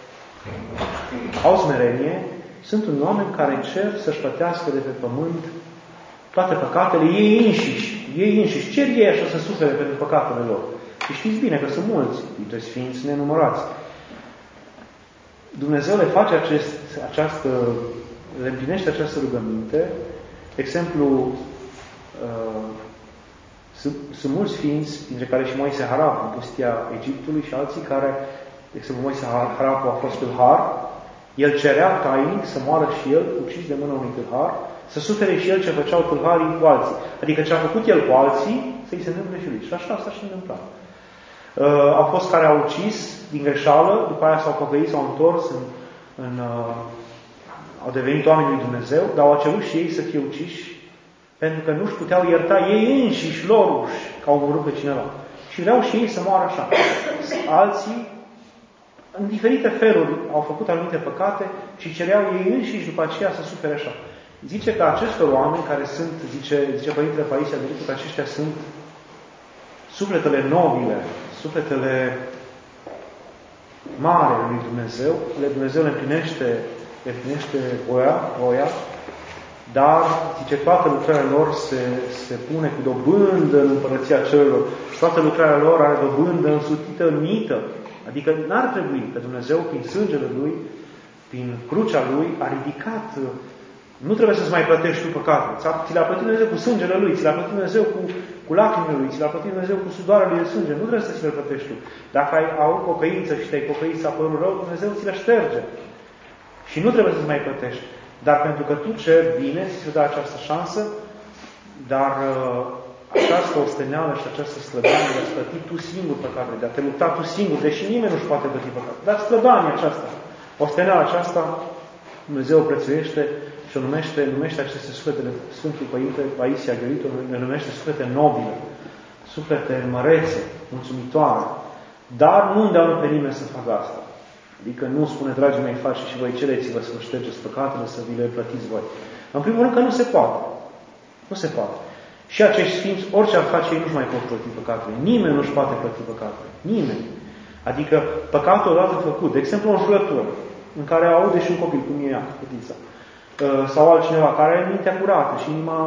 au smerenie, sunt unii oameni care cer să-și plătească de pe pământ toate păcatele ei înșiși. Ei înșiși. Cer ei așa să sufere pentru păcatele lor. Și știți bine că sunt mulți dintre sfinți nenumărați. Dumnezeu le face acest, această, le împlinește această rugăminte. De exemplu, uh, sunt, sunt mulți sfinți, dintre care și Moise Harap în pustia Egiptului și alții care, de exemplu, Moise Harap a fost tâlhar, el cerea tainic să moară și el, ucis de mâna unui tâlhar, să sufere și el ce făceau tâlharii cu alții. Adică ce a făcut el cu alții, să-i se întâmple și lui. Și așa s-a și întâmplat. Uh, au fost care au ucis din greșeală, după aia s-au păcăit, s-au întors, în, în, uh, au devenit oameni lui Dumnezeu, dar au cerut și ei să fie uciși, pentru că nu-și puteau ierta ei înșiși, lor, că au omorât pe cineva. Și vreau și ei să moară așa. Alții, în diferite feluri, au făcut anumite păcate și cereau ei înșiși după aceea să sufere așa. Zice că acestor oameni care sunt, zice, zice Părintele Paisie, că aceștia sunt sufletele nobile, sufletele mari ale lui Dumnezeu, le Dumnezeu le împlinește, le împlinește voia, voia, dar, zice, toată lucrarea lor se, se pune cu dobândă în împărăția cerurilor. Toată lucrarea lor are dobândă însutită în mită. Adică n-ar trebui că Dumnezeu, prin sângele Lui, prin crucea Lui, a ridicat. Nu trebuie să-ți mai plătești tu păcatul. Ți l-a plătit Dumnezeu cu sângele Lui, ți l-a plătit Dumnezeu cu, cu lacrimile Lui, ți l-a plătit Dumnezeu cu sudoarea Lui de sânge. Nu trebuie să ți le plătești tu. Dacă ai avut pocăință și te-ai pocăit s-a părut rău, Dumnezeu ți le șterge. Și nu trebuie să-ți mai plătești. Dar pentru că tu ceri bine, ți se dă această șansă, dar uh, această osteneală și această slăbanie de a plăti tu singur păcatele, de a te lupta tu singur, deși nimeni nu-și poate plăti păcatele. Dar slăbania aceasta, osteneala aceasta, Dumnezeu o prețuiește și o numește, numește aceste sufletele, Sfântul Părinte Paisie Aghioritul, le numește suflete nobile, suflete mărețe, mulțumitoare, dar nu îndeamnă pe nimeni să facă asta. Adică nu spune, dragii mei, faceți și voi, cereți-vă să vă ștergeți păcatele, să vi le plătiți voi. În primul rând că nu se poate. Nu se poate. Și acești sfinți, orice ar face ei, nu-și mai pot plăti păcatele. Nimeni nu-și poate plăti păcatele. Nimeni. Adică păcatul odată făcut, de exemplu o jurătură, în care aude și un copil, cum e ea, fetița, sau altcineva care are mintea curată și inima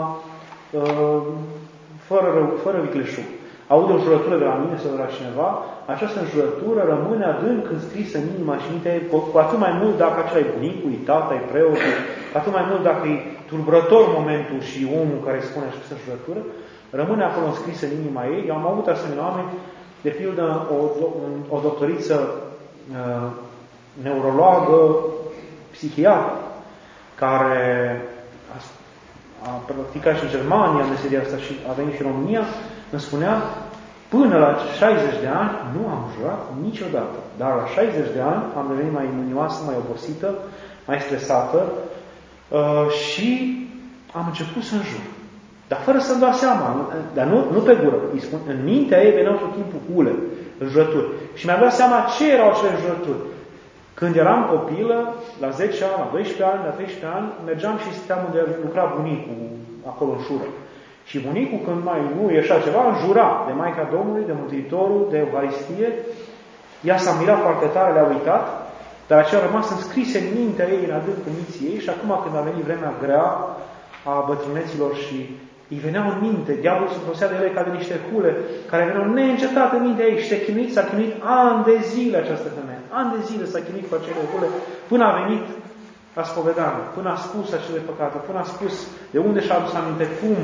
fără, rău, fără vicleșug, aude o jurătură de la mine sau de la cineva, această jurătură rămâne adânc înscrisă în inima și mintea ei, cu atât mai mult dacă acela e bunicul, e tata, e preotul, cu atât mai mult dacă e tulburător momentul și omul care spune această jurătură, rămâne acolo înscrisă în inima ei. Eu am avut asemenea oameni, de pildă o, o doctoriță uh, neurologă, psihiatră, care a, a practicat și în Germania meseria asta și a venit și în România, îmi spunea, până la șaizeci de ani nu am jurat niciodată. Dar la șaizeci de ani am devenit mai mânioasă, mai obosită, mai stresată uh, și am început să înjur. Dar fără să-mi dau seama, dar nu, nu pe gură. Îi spun, în mintea ei veneau tot timpul ule, jurături. Și mi-am dat seama ce erau acele jurături. Când eram copilă, la zece ani, la doisprezece ani, la treisprezece ani, mergeam și stăteam unde lucra bunicul, acolo în șură. Și bunicul, când mai nu ieșea ceva, înjura de Maica Domnului, de Mântuitorul, de Euharistie. Ea s-a mirat foarte tare, le-a uitat, dar aceea a rămas înscrise în mintea ei, în adâncul minții ei, și acum când a venit vremea grea a bătrâneților și îi veneau în minte, diavolul se folosea de ele ca de niște hule, care veneau neîncetat în mintea ei și se chinuit, s-a chinuit ani de zile această femeie. Ani de zile s-a chinuit cu acele hule, până a venit la spovedanie, până a spus acele păcate, până a spus de unde și-a adus aminte, cum,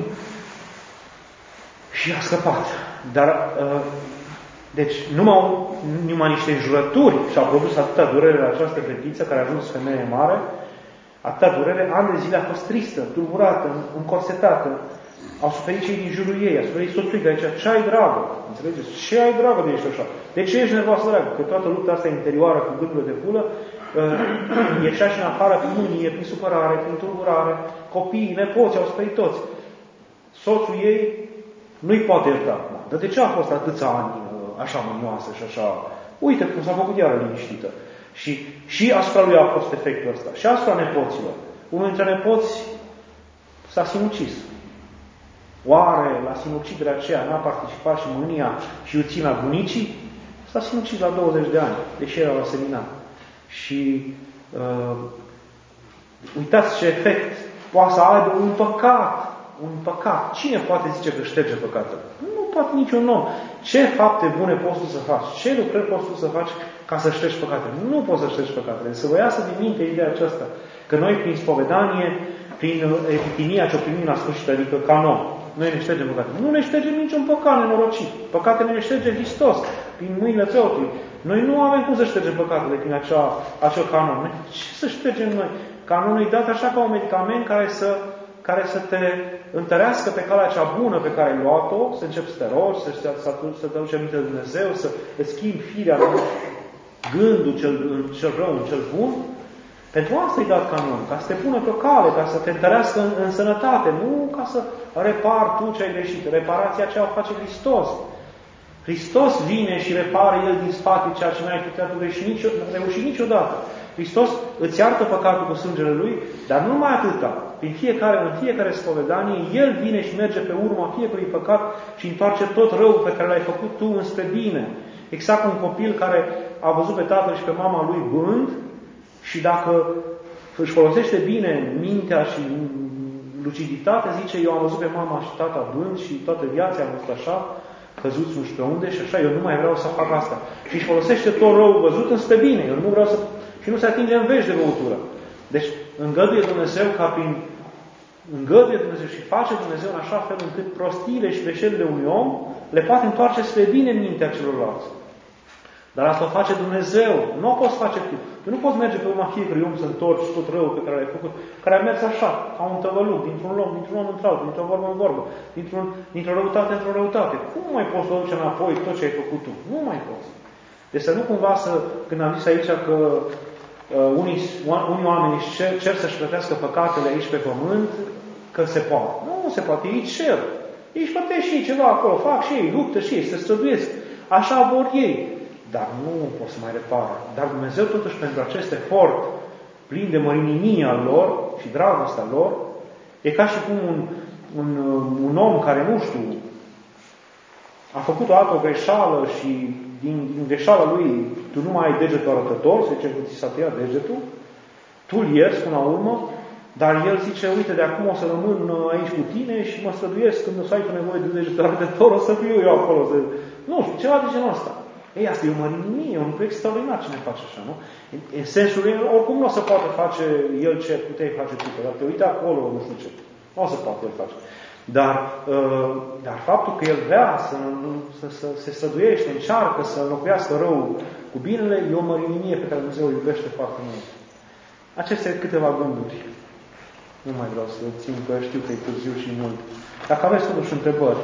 și a scăpat. Dar, uh, deci, numai, numai niște înjurături și-au produs atâta durere la această fetiță, care a ajuns femeie mare, atâta durere, ani de zile a fost tristă, tulburată, încorsetată. Au suferit cei din jurul ei, a suferit soțul ei, de ce ai dragă? Înțelegeți? Ce ai dragă de ești așa? De ce ești nervoasă, dragă? Că toată lupta asta interioară cu gândurile de pulă uh, ieșea și în afară prin mânie, prin supărare, prin tulburare, copiii, nepoții, au suferit toți. Soțul ei nu-i poate ierta. Dar de ce a fost atâția ani uh, așa mânioasă și așa? Uite cum s-a făcut iară liniștită. Și, și asupra lui a fost efectul ăsta. Și asupra nepoților. Unul dintre nepoți s-a sinucis. Oare la sinuciderea aceea n-a participat și mânia și iuțimea bunicii? S-a sinucis la douăzeci de ani, deși era la seminar. Și uh, uitați ce efect poate să aibă un păcat. Un păcat. Cine poate zice că șterge păcatul? Nu poate niciun om. Ce fapte bune poți tu să faci? Ce lucrări poți tu să faci ca să ștergi păcatele? Nu poți să ștergi păcatele. Să vă iasă din minte ideea aceasta. Că noi prin spovedanie, prin epitimia ce o primim la sfârșit, adică canon, noi ne ștergem păcatele. Nu ne ștergem niciun păcat nenorocit. Păcatele ne șterge Hristos, prin mâinile preotului. Noi nu avem cum să ștergem păcatele prin acea, acel canon. Ce să ștergem noi? Canonul e dat așa ca un medicament care să, care să te întărească pe calea cea bună pe care ai luat-o, să începi să te rogi, să, să, să te aduci aminte de Dumnezeu, să îți schimbi firea, gândul cel, cel rău în cel bun. Pentru asta îi dat canon, ca să te pună pe o cale, ca să te întărească în, în sănătate, nu ca să repari tu ce ai greșit. Reparația aceea o face Hristos. Hristos vine și repară El din spate ceea ce n-ai putea tu reuși niciodată. Hristos îți iartă păcatul cu sângele Lui, dar nu numai atâta. Prin fiecare, în fiecare spovedanie, El vine și merge pe urma fiecărui păcat și întoarce tot răul pe care l-ai făcut tu înspre bine. Exact un copil care a văzut pe tatăl și pe mama lui bând, și dacă își folosește bine mintea și luciditatea, zice, eu am văzut pe mama și tata bând și toată viața am văzut așa, căzuți nu știu pe unde și așa, eu nu mai vreau să fac asta. Și își folosește tot rău văzut înspre bine. Eu nu vreau să... Și nu se atinge în veci de băutură. Deci îngăduie Dumnezeu ca prin... Îngăduie Dumnezeu și face Dumnezeu în așa fel încât prostiile și greșelile unui om le poate întoarce spre bine în mintea celorlalți. Dar asta o face Dumnezeu. Nu o poți face tu. Tu nu poți merge pe urma fiecărui om să întorci tot răul pe care l-ai făcut, care a mers așa, ca un tăvăluc, dintr-un loc, dintr-un om într-altul, dintr-o vorbă în vorbă, dintr-un, dintr-o răutate într-o răutate. Cum mai poți să duci înapoi tot ce ai făcut tu? Nu mai poți. Deci să nu cumva să, când am zis aici că uh, unii, unii oameni cer, cer să-și plătească păcatele aici pe pământ, că se poate. Nu, nu se poate. Ei cer. Ei își plătesc și ei ceva acolo, fac și ei, luptă și ei, se străduiesc. Așa vor ei. Dar nu pot să mai repară. Dar Dumnezeu totuși pentru acest efort plin de mărinimie al lor și dragostea lor, e ca și cum un, un, un om care, nu știu, a făcut o altă greșeală și din, din greșeala lui tu nu mai ai degetul arătător, se zice că ți s-a tăiat degetul, tu îl ierți până la urmă, dar el zice, uite, de acum o să rămân aici cu tine și mă străduiesc, când o să ai tu nevoie de degetul arătător, o să fiu eu acolo. Să... Nu știu, ceva de genul ăsta. Ei, asta e o mărinimie, e un lucru extraordinar cine face așa, nu? În, în sensul, oricum nu o să poată face el ce puteai face tu, dar te uite acolo, nu știu ce. Nu o să poată el face. Dar, uh, dar faptul că el vrea să, să, să se străduiește, încearcă să înlocuiască rău cu binele, e o mărinimie pe care Dumnezeu o iubește foarte mult. Acestea câteva gânduri. Nu mai vreau să țin, că știu că e târziu și mult. Dacă aveți totuși întrebări.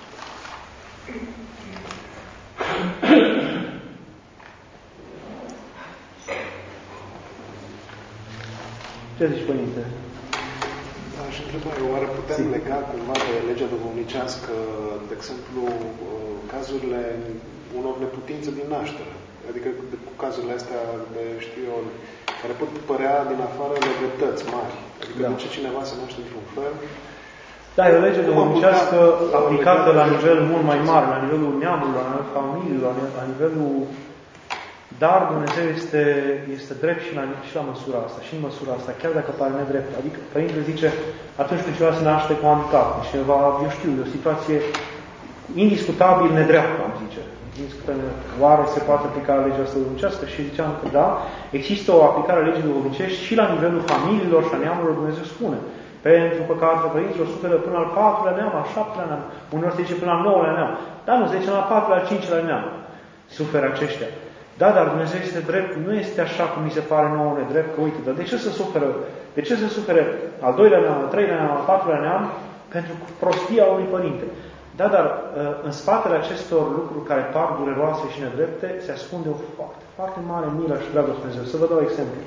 Ce zici, Părinte?
Aș întreba, oare putem Sim. lega cumva de legea duhovnicească, de exemplu, cazurile unor neputințe din naștere? Adică cu cazurile astea, de, știu eu, care pot părea din afară nedreptăți mari. Adică da. De ce cineva se naște într-un fel?
Da, e o lege duhovnicească aplicată la nivel mult mai mare, la nivelul neamului, la nivelul familiei, la, la nivelul... Dar Dumnezeu este, este drept și la, și la măsura asta, și în măsura asta, chiar dacă pare nedrept. Adică Părintele zice, atunci când cineva se naște cu handicap, cineva, eu știu, e o situație indiscutabil nedreaptă, am zice. Oare se poate aplica legea asta duhovnicească? Și ziceam că da, există o aplicare a legii duhovnicești și la nivelul familiilor și a neamurilor, Dumnezeu spune. Pentru păcatul părinților suferă până al patrulea neam, al șaptelea neam, uneori se zice până al nouălea neam. Dar nu, se zice la patrulea, al cincelea neam. Suferă aceștia. Da, dar Dumnezeu este drept, nu este așa cum mi se pare nouă nedrept, că uite, dar de ce să suferă? De ce să sufere al doilea neam, al treilea neam, al patrulea neam? Pentru prostia unui părinte. Da, dar în spatele acestor lucruri care par dureroase și nedrepte, se ascunde o foarte, foarte mare milă și dragoste Dumnezeu. Să vă dau exemplu.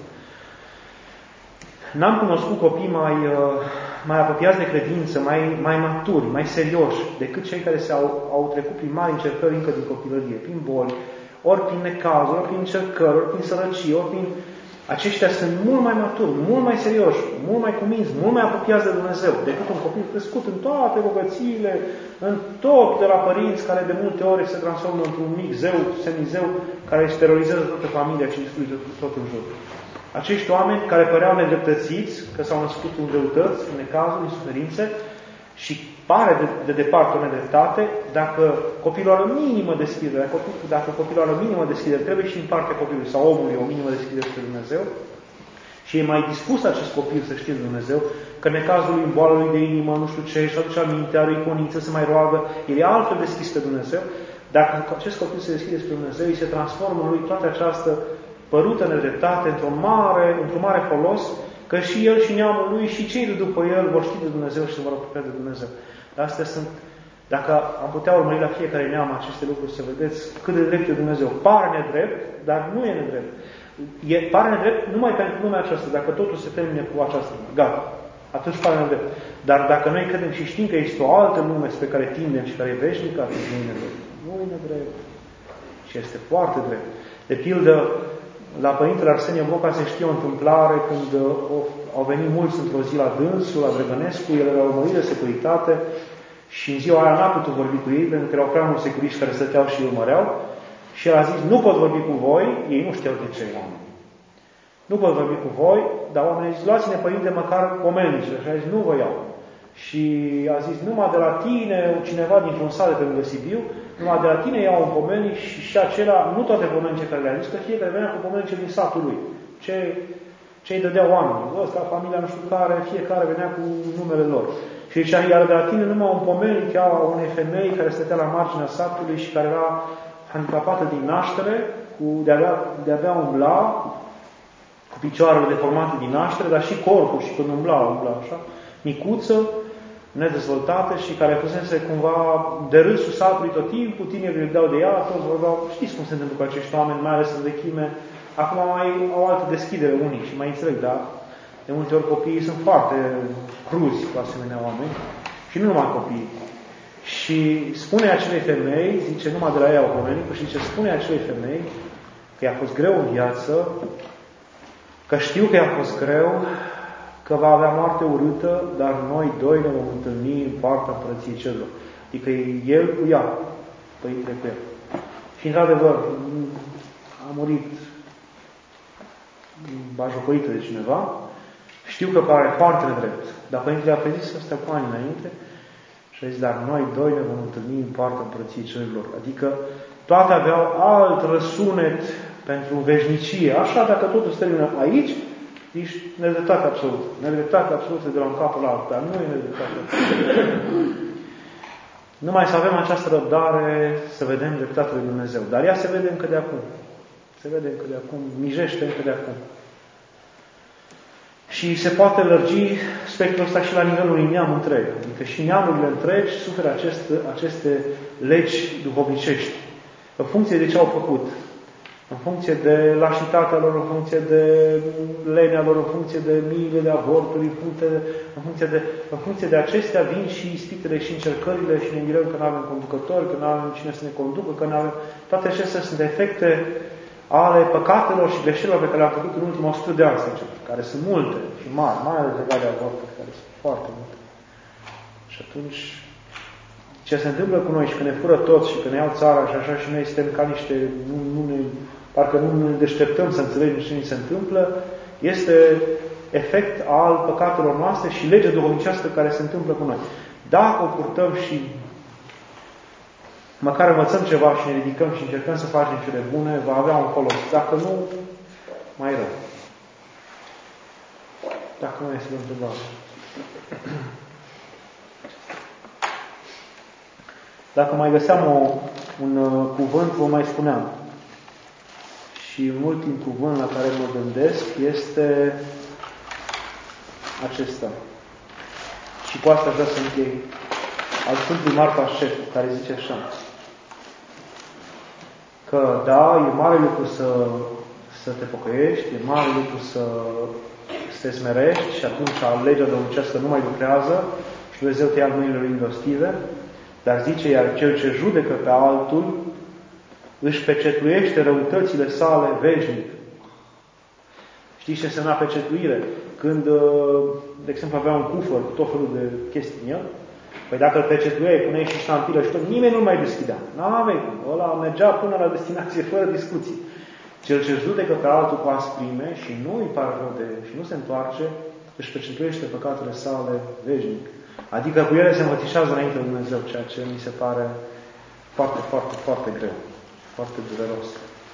N-am cunoscut copii mai, mai apropiați de credință, mai, mai maturi, mai serioși, decât cei care se-au au trecut prin mari încercări încă din copilărie, prin boli, ori prin necazuri, ori prin încercări, ori prin sărăcie, ori prin... Aceștia sunt mult mai maturi, mult mai serioși, mult mai cuminți, mult mai apropiați de Dumnezeu, decât un copil crescut în toate bogățiile, în tot de la părinți care de multe ori se transformă într-un mic zeu, semizeu, care își terorizează toată familia și distruge tot în jur. Acești oameni care păreau nedreptățiți, că s-au născut în greutăți, în necazuri, în suferințe, și pare de, de departe o nedreptate, dacă copilul are o minimă deschidere, dacă, copil, dacă copilul are o minimă deschidere, trebuie și în partea copilului sau omului o minimă deschidere spre Dumnezeu și e mai dispus acest copil să știe de Dumnezeu, că în cazul lui, în boală lui de inimă, nu știu ce, și aduce aminte, are iconiță, se mai roagă, el e altfel deschis pe Dumnezeu. Dacă acest copil se deschide spre Dumnezeu, îi se transformă în lui toată această părută nedreptate într-o mare, într-un mare folos, că și el și neamul lui și cei de după el vor ști de Dumnezeu și se vor apropia de Dumnezeu. Dar astea sunt, dacă am putea urmări la fiecare neam aceste lucruri, să vedeți cât de drept e Dumnezeu. Pare nedrept, dar nu e nedrept. E, pare nedrept numai pentru lumea aceasta. Dacă totul se termine cu aceasta, gata. Atunci pare nedrept. Dar dacă noi credem și știm că este o altă lume spre care tindem și care e veșnică, atunci nu e nedrept. Nu e nedrept. Și este foarte drept. De pildă, la Părintele Arsenie Boca se știe o întâmplare când au venit mulți într-o zi la dânsul, la Drăgănescu, el era urmărit de securitate și în ziua aia n-a putut vorbi cu ei, pentru că erau prea mulți securiști care stăteau și îl urmăreau și el a zis, nu pot vorbi cu voi, ei nu știau de ce oameni. Nu pot vorbi cu voi, dar oamenii zic, luați-ne, Părinte, măcar pomenice. Și a zis, nu vă iau. Și a zis, numai de la tine, cineva dintr-un sat de pe lângă Sibiu, numai de la tine iau un pomenic și, și acela, nu toate pomenice care le-a zis, că fiecare venea cu pomenice din satul lui. Ce, ce îi dădea oamenii. Ăsta, familia nu știu care, fiecare venea cu numele lor. Și zicea, iar de la tine numai un pomenic a unei femei care stătea la marginea satului și care era handicapată din naștere, cu, de-abia, de-abia umbla, cu picioarele deformate din naștere, dar și corpul, și când umbla, umbla așa, micuță, nedezvoltată și care fusese cumva de râsul satului tot timpul, tinerii îl dau de ea, toți vorbeau, știți cum se întâmplă cu acești oameni, mai ales în vechime, acum mai au altă deschidere unii și mai înțeleg, dar de multe ori copiii sunt foarte cruzi cu asemenea oameni și nu numai copiii. Și spune acelei femei, zice numai de la ea o pomenică, și zice, spune acelei femei că i-a fost greu în viață, că știu că i-a fost greu, că că va avea moarte urâtă, dar noi doi ne vom întâlni în partea împărăției cerurilor. Adică el cu ea, părintele cu el. Și într-adevăr, a murit bajocoită de cineva, știu că pare foarte nedrept, dar părintele a prezis astea cu ani înainte și a zis, dar noi doi ne vom întâlni în partea împărăției cerurilor. Adică toate aveau alt răsunet pentru veșnicie. Așa, dacă totul se termină aici, ești nedreptate absolută. Nedreptate absolută de la un capul la altul, dar nu e nedreptate absolută. Numai să avem această răbdare, să vedem dreptatea lui Dumnezeu. Dar ea se vede încă de acum. Se vede încă de acum, mijește încă de acum. Și se poate lărgi spectrul ăsta și la nivelul unui neam întreg. Adică și neamurile întregi suferă aceste, aceste legi duhovnicești. În funcție de ce au făcut. În funcție de lașitatea lor, în funcție de lenea lor, în funcție de miile de avorturi, în funcție de, în funcție de, în funcție de acestea vin și ispitele și încercările și ne înghirăm că nu avem conducători, că nu avem cine să ne conducă, că nu avem... Toate acestea sunt efecte ale păcatelor și greșelilor pe care le-am făcut în ultimul o sută de ani, care sunt multe și mari, mai ales legate de avorturi, care sunt foarte multe. Și atunci, ce se întâmplă cu noi și când ne fură toți și când ne iau țara și așa și noi suntem ca niște, nu, nu ne, parcă nu ne deșteptăm să înțelegem ce ni se întâmplă, este efect al păcatelor noastre și legea duhovnicească care se întâmplă cu noi. Dacă o purtăm și măcar învățăm ceva și ne ridicăm și încercăm să facem cele bune, va avea un folos. Dacă nu, mai rău. Dacă nu este întâmplă. Dacă mai găseam o, un uh, cuvânt, vă mai spuneam. Și un ultim cuvânt la care mă gândesc este acesta. Și cu asta vreau să închei. Al Sfântului Marta Șef, care zice așa. Că da, e mare lucru să, să te pocăiești, e mare lucru să, să te smerești și atunci legea domnicească nu mai lucrează și Dumnezeu te ia în mâinile lui milostive. Dar zice, iar cel ce judecă pe altul își pecetuiește răutățile sale veșnic. Știți ce însemna pecetuire? Când, de exemplu, avea un cufăr cu tot felul de chestii în el, păi dacă îl pecetuiei, puneai și ștampilă și tot, nimeni nu mai deschidea. N-avei cum. Ăla mergea până la destinație fără discuții. Cel ce judecă pe altul cu asprime și nu îi pare rău de și nu se întoarce, își pecetuiește păcatele sale veșnic. Adică cu ele se învățișează înainte de Dumnezeu, ceea ce mi se pare foarte, foarte, foarte greu. Foarte dureros.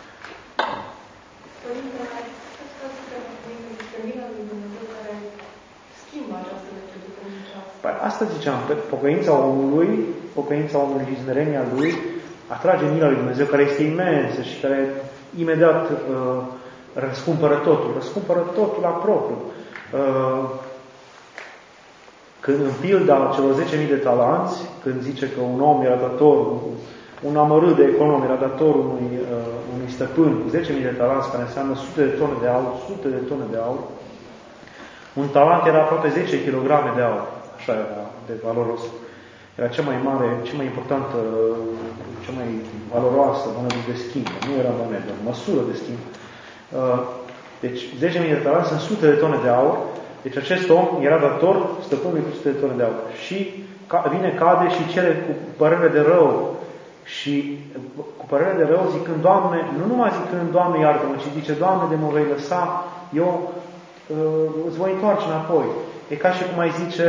Părinte, ați spus despre mila lui Dumnezeu care schimbă această lege duhovnicească.
Păi asta ziceam, pocăința omului, pocăința omului și zmerenia lui atrage mila lui Dumnezeu, care este imensă și care imediat uh, răscumpără totul. Răscumpără totul la propriu. Uh, Când în pilda celor zece mii de talanți, când zice că un om era dator, un amărât de econom era dator unui, uh, unui stăpân cu zece mii de talanți, care înseamnă sute de tone de aur, sute de tone de aur, un talent era aproape zece kilograme de aur, așa era de valoros. Era cea mai mare, cea mai importantă, cea mai valoroasă monedă de schimb. Nu era monedă, măsură de schimb. Uh, deci zece mii de talanți sunt sute de tone de aur. Deci acest om era dator stăpânului cu sute de tone de aur. Și vine, cade și cere cu părere de rău. Și cu părere de rău zicând, Doamne, nu numai zicând, Doamne, iartă-mă, ci zice, Doamne, de mă vei lăsa, eu uh, îți voi întoarce înapoi. E ca și cum ai zice,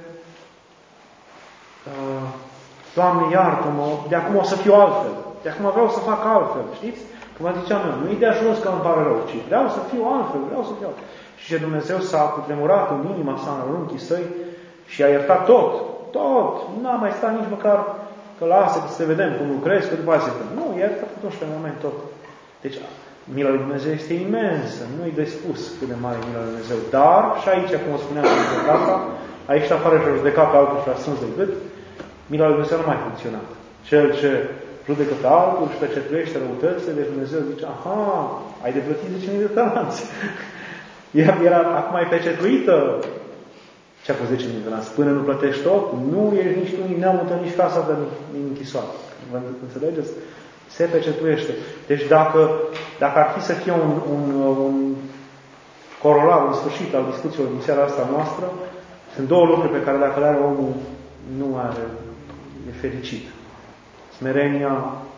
uh, Doamne, iartă-mă, de acum o să fiu altfel. De acum vreau să fac altfel, știți? Cum a ziceam eu, nu e de ajuns că îmi pare rău, ci vreau să fiu altfel, vreau să fiu altfel. Și ce Dumnezeu s-a cutremurat în inima sa, în rânchii săi și a iertat tot. Tot. N-a mai stat nici măcar că lasă să vedem cum lucrezi, că după aceea nu, iertă atunci pe moment tot. Deci, mila lui Dumnezeu este imensă. Nu-i de spus cât de mare e mila lui Dumnezeu. Dar, și aici, cum o spuneam în judecata, aici afară și-a judecat pe altul și-a strâns de gât, mila lui Dumnezeu nu mai funcționat. Cel ce judecă pe altul și pecetuiește răutățile, deci Dumnezeu zice, aha, ai de plătit zece mii de talanți. Era, era acum e pecetuită cea cu zece mii de talanți. Până nu plătești tot, nu ești nici tu, nici neamută, nici casa de închisoare. Vă înțelegeți? Se pecetuiește. Deci dacă, dacă ar fi să fie un, un, un corolarul în sfârșit al discuțiilor din seara asta noastră, sunt două lucruri pe care dacă le are omul, nu are, e fericit. Smerenia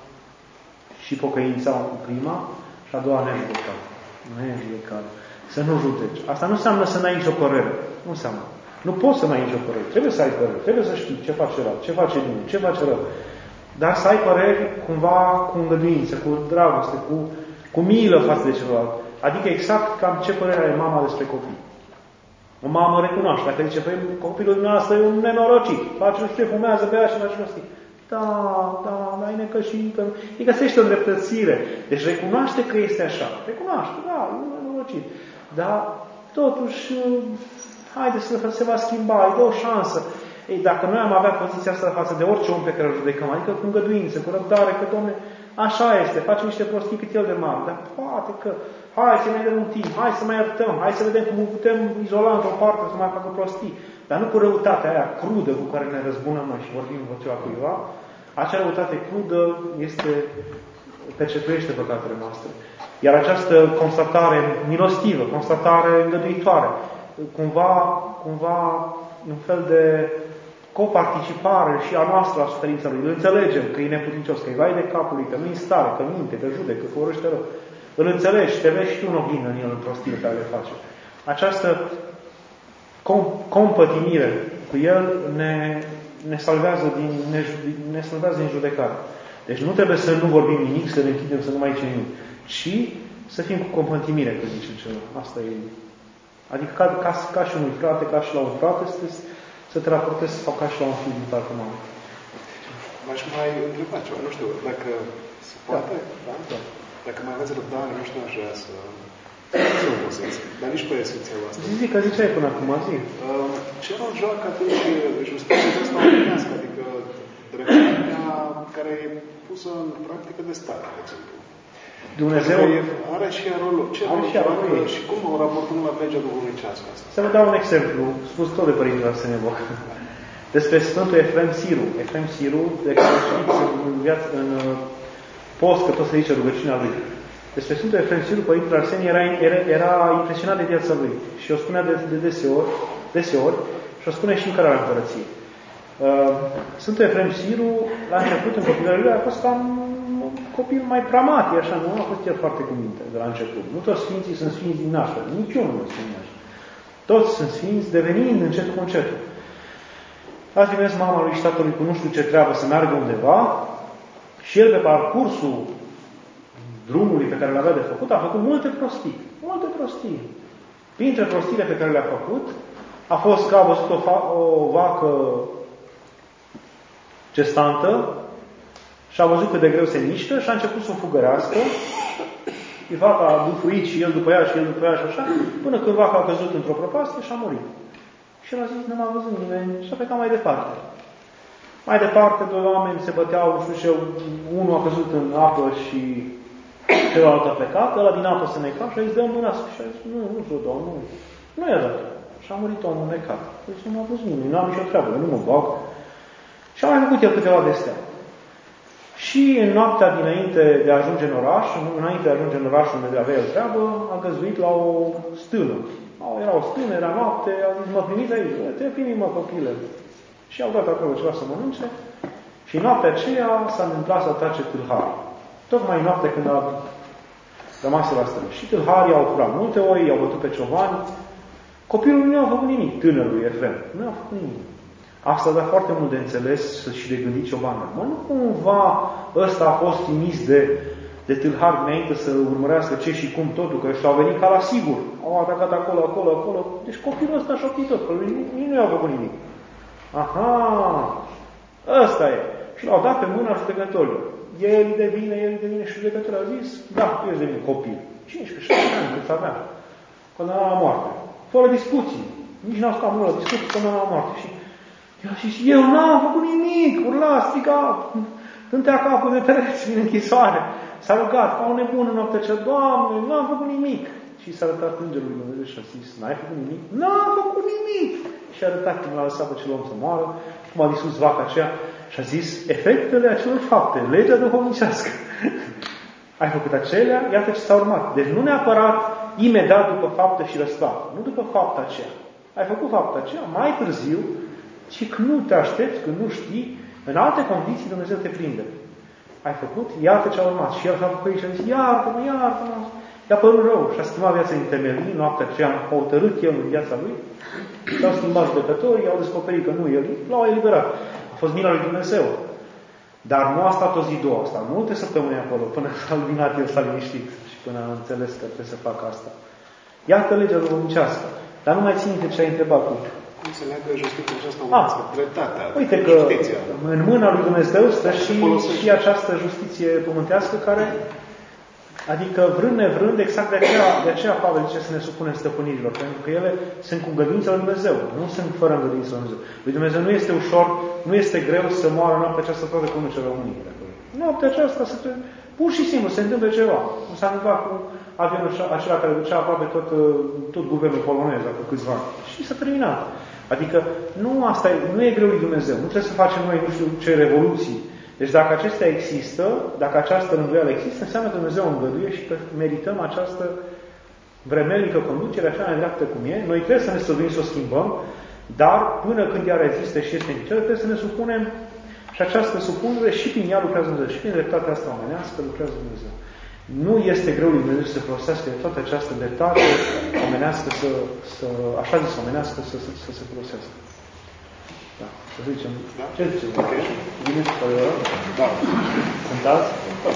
și pocăința cu prima și a doua nejudecare. Nejudecare. Să nu judeci. Asta nu înseamnă să n-ai nicio părere. Nu înseamnă. Nu poți să n-ai nicio părere. Trebuie să ai părere. Trebuie să știi ce face rău, ce face bine, ce face rău. Dar să ai păreri cumva cu îngăduință, cu dragoste, cu, cu milă față de celălalt. Adică exact cam ce părere are mama despre copii. O mamă recunoaște. Dacă zice, păi copilul dumneavoastră e un nenorocit. Face nu știu ce, fumează, bea și face prostii. Da, da, da, e necășit. Îi găsește o îndreptățire. Deci recunoaște că este așa. Recunoaște, da, e un nenorocit. Dar totuși, haide să se va schimba, îi dă o șansă. Ei, dacă noi am avea poziția asta față de orice om pe care îl judecăm, adică cu îngăduință, cu răbdare, că, Doamne, așa este, facem niște prostii cât el de mari, dar poate că, hai să mai dăm un timp, hai să mai iertăm, hai să vedem cum putem izola într-o parte, să mai facă prostii, dar nu cu răutatea aia crudă cu care ne răzbunăm noi și vorbim împotriva cuiva. Acea răutate crudă este, percetuiește păcatele noastre. Iar această constatare milostivă, constatare îngăduitoare, cumva, cumva un fel de coparticipare și a noastră a suferința lui. Îl înțelegem că e neputincios, că e vai de capul lui, că nu e în stare, că minte, că judecă, că vorbește rău. Îl înțelegi, te vezi și tu în oglindă în el, în prostile care le face. Această com- compătimire cu el ne, ne salvează din, ne, ne salvează din judecare. Deci nu trebuie să nu vorbim nimic, să ne închidem, să nu mai zicem nimic, ci să fim cu compătimire, că zice ceva. Asta e. Adică ca, ca, ca și unui frate, ca și la un frate, să te, să te raportezi sau ca și la un fiu din parcă mamă.
M-aș mai întreba ceva, nu știu, dacă se poate, da? Da? Dacă mai aveți răbdare, nu știu, aș vrea să să o posesc, dar nici pe esenția voastră.
Zi, că ziceai până acum, zi.
Uh, ce rol joacă atunci justiția asta omenească, adică dreptatea care e pusă în practică de stat, de exemplu?
Dumnezeu
are și rolul. Ce rol joacă și cum o raportăm la legea duhovnicească asta?
Să vă dau un exemplu, spus tot de Părintele Arsenie Boc. Despre Sfântul Efrem Siru. Efrem Siru, de care știți în, viață, în post, că tot se zice rugăciunea lui. Despre Sfântul Efrem Siru, Părintele Arsenie era, era, era impresionat de viața lui. Și o spunea de, de deseori, deseori, și o spune și în Cărarea Împărăției. Uh, Sfântul Efrem Siru, la început, în copilărie lui, a fost cam un copil mai pramatic, așa, nu a fost el foarte cu minte de la început. Nu toți sfinții sunt sfinți din naștere, niciunul nu sunt naștere. Toți sunt sfinți devenind încet cu încetul. A trimis mama lui și tatălui cu nu știu ce treabă să meargă undeva și el, pe parcursul drumului pe care l-avea de făcut, a făcut multe prostii. Multe prostii. Printre prostiile pe care le-a făcut, a fost că a văzut o, o vacă gestantă și a văzut cât de greu se mișcă și a început să o fugărească. Și vaca a dufuit și el după ea și el după ea și așa, până când vaca a căzut într-o prăpastie și a murit. Și el a zis, nu m-a văzut nimeni și a plecat mai departe. Mai departe, doi oameni se băteau, nu știu ce, unul a căzut în apă și celălalt a plecat, ăla din apă se neca și a zis, dă-mi mâna. Și a zis, nu, nu știu, dau, nu. Nu i-a dat. Și a murit omul necat. Deci nu m-a văzut nimeni, nu am nicio treabă, nu mă bag. Și a mai făcut el câteva de astea. Și în noaptea dinainte de a ajunge în oraș, înainte de a ajunge în oraș unde avea el treabă, a găzduit la o stână. Era o stână, era noapte, a zis, mă primiți aici? Te primim, mă, copile. Și au dat acolo ceva să mănânce. Și noaptea aceea s-a întâmplat să atace tâlharii. Tocmai noaptea când a rămas la stână. Și tâlharii au furat multe oi, i-au bătut pe ciovani. Copilul nu a făcut nimic, tânărul Efrem. Nu a făcut nimic. Asta a dat foarte mult de înțeles și de gândit ciobanul. Mă, nu cumva ăsta a fost trimis de, de tâlhari înainte să urmărească ce și cum totul, că ăștia au venit ca la sigur. Au atacat acolo, acolo, acolo. Deci copilul ăsta și-a optit tot, că lui nu i-a făcut nimic. Aha! Ăsta e. Și l-au dat pe mâna judecătorilor. El devine, el devine și judecătorul a zis, da, eu îți devin copil. cincisprezece șaisprezece ani, cât avea. Până la moarte. Fără discuții. Nici n-au stat mult la discuții până la moarte. Și el a zis, eu n-am făcut nimic, urla, striga, întea capul de pereți în închisoare. S-a rugat ca un nebun în noaptea cea, Doamne, n-am făcut nimic. Și s-a arătat îngerul lui Dumnezeu și a zis, n-ai făcut nimic? N-am făcut nimic. Și a arătat când l-a lăsat pe cel om să moară, cum a distrus vaca aceea și a zis, efectele acelor fapte, legea duhovnicească. Ai făcut acelea, iată ce s-a urmat. Deci nu neapărat imediat după faptă și răsplată. Nu după fapta aceea. Ai făcut fapta aceea, mai târziu, și când nu te aștepți, când nu știi, în alte condiții Dumnezeu te prinde. Ai făcut, iată ce a urmat. Și el s-a făcut și a zis, iartă-mă, iartă-mă. I-a părut rău și a schimbat viața din temelii, noaptea aceea a hotărât el în viața lui, l-au schimbat judecătorii, au descoperit că nu el, l-au eliberat. A fost mila lui Dumnezeu. Dar nu a stat o zi, două, a stat multe săptămâni acolo, până a luminat el, s-a liniștit și până a înțeles că trebuie să facă asta. Iată legea duhovnicească. Dar nu mai țin minte ce ai întrebat tu.
Cum se leagă justiția aceasta
ah,
dreptatea?
Uite că justiția. În mâna lui Dumnezeu stă și, și această justiție pământească care, adică vrând nevrând, exact de aceea, de aceea Pavel zice să ne supunem stăpânirilor, pentru că ele sunt cu îngăduința lui Dumnezeu, nu sunt fără îngăduința lui Dumnezeu. Lui Dumnezeu nu este ușor, nu este greu să moară noaptea aceasta toate cum nu ce românii de acolo. Noaptea aceasta se pur și simplu se întâmplă ceva. Nu s-a întâmplat cu avionul acela care ducea aproape tot, tot guvernul polonez acum câțiva ani. Și s-a terminat. Adică nu asta e, nu e greu lui Dumnezeu. Nu trebuie să facem noi nu știu ce revoluții. Deci dacă acestea există, dacă această rânduială există, înseamnă că Dumnezeu îngăduie și că merităm această vremelnică conducere așa nedreaptă cum e. Noi trebuie să ne străduim să o schimbăm, dar până când ea rezistă și este necesară, trebuie să ne supunem și această supunere și prin ea lucrează Dumnezeu. Și prin dreptatea asta omenească lucrează Dumnezeu. Nu este greu lui Dumnezeu să folosească de toată această dreptate omenească, să, să, așa zis omenească, să, să, să se folosească. Da. Să zicem. Da? Ce zicem? Ok. Bine să părere? Da. Cântați?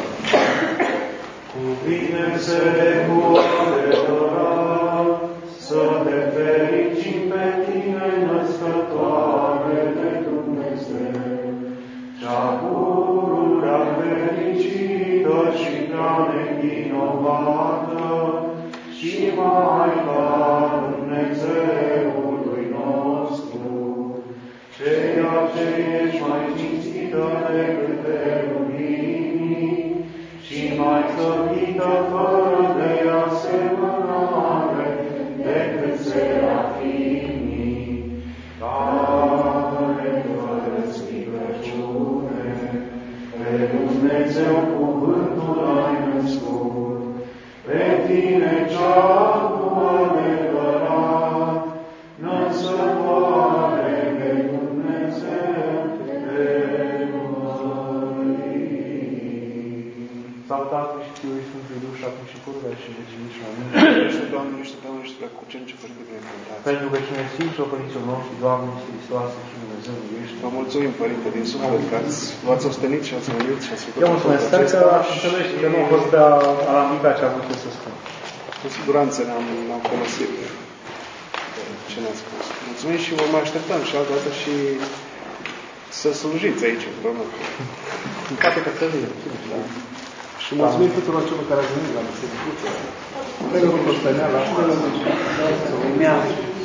Cuvine-se cu adevărat, să te fericim pe tine, născătoare de Dumnezeu, cea pururea fericită și prea nevinovată, și Maica Dumnezeului nostru, ceea ce ești mai cinstită decât de lumini și mai slăvită fără de asemănare decât serafimii, care fără stricăciune pe Dumnezeu cuvântul ai născut, pe tine cea cu adevărat, născătoare de Dumnezeu te mărim. Sau Tatăl și Fiul și Sfântul Duh și acum și pururea și vecii și amin.
Ești Doamne, ești Doamne, ești prea cu ce începări de binecuvântat.
Pentru că cine Sfinți și Părinților noștri, Doamne, și Hristoase și Dumnezeu, ești.
Vă mulțumim, Părinte, din suflet că ați, v-ați ostenit și ați venit și ați făcut.
Eu mulțumesc, sper că ați înțeles că nu a fost de alambica ce a vrut să spun.
Cu siguranță ne-am, ne-am folosit ce ne-ați spus. Mulțumim și vă mai așteptăm și altă dată și să slujiți aici împreună.
În toate căsătorile. Da.
Și mulțumim tuturor celor care au venit la biserică. Trebuie să vă la școală.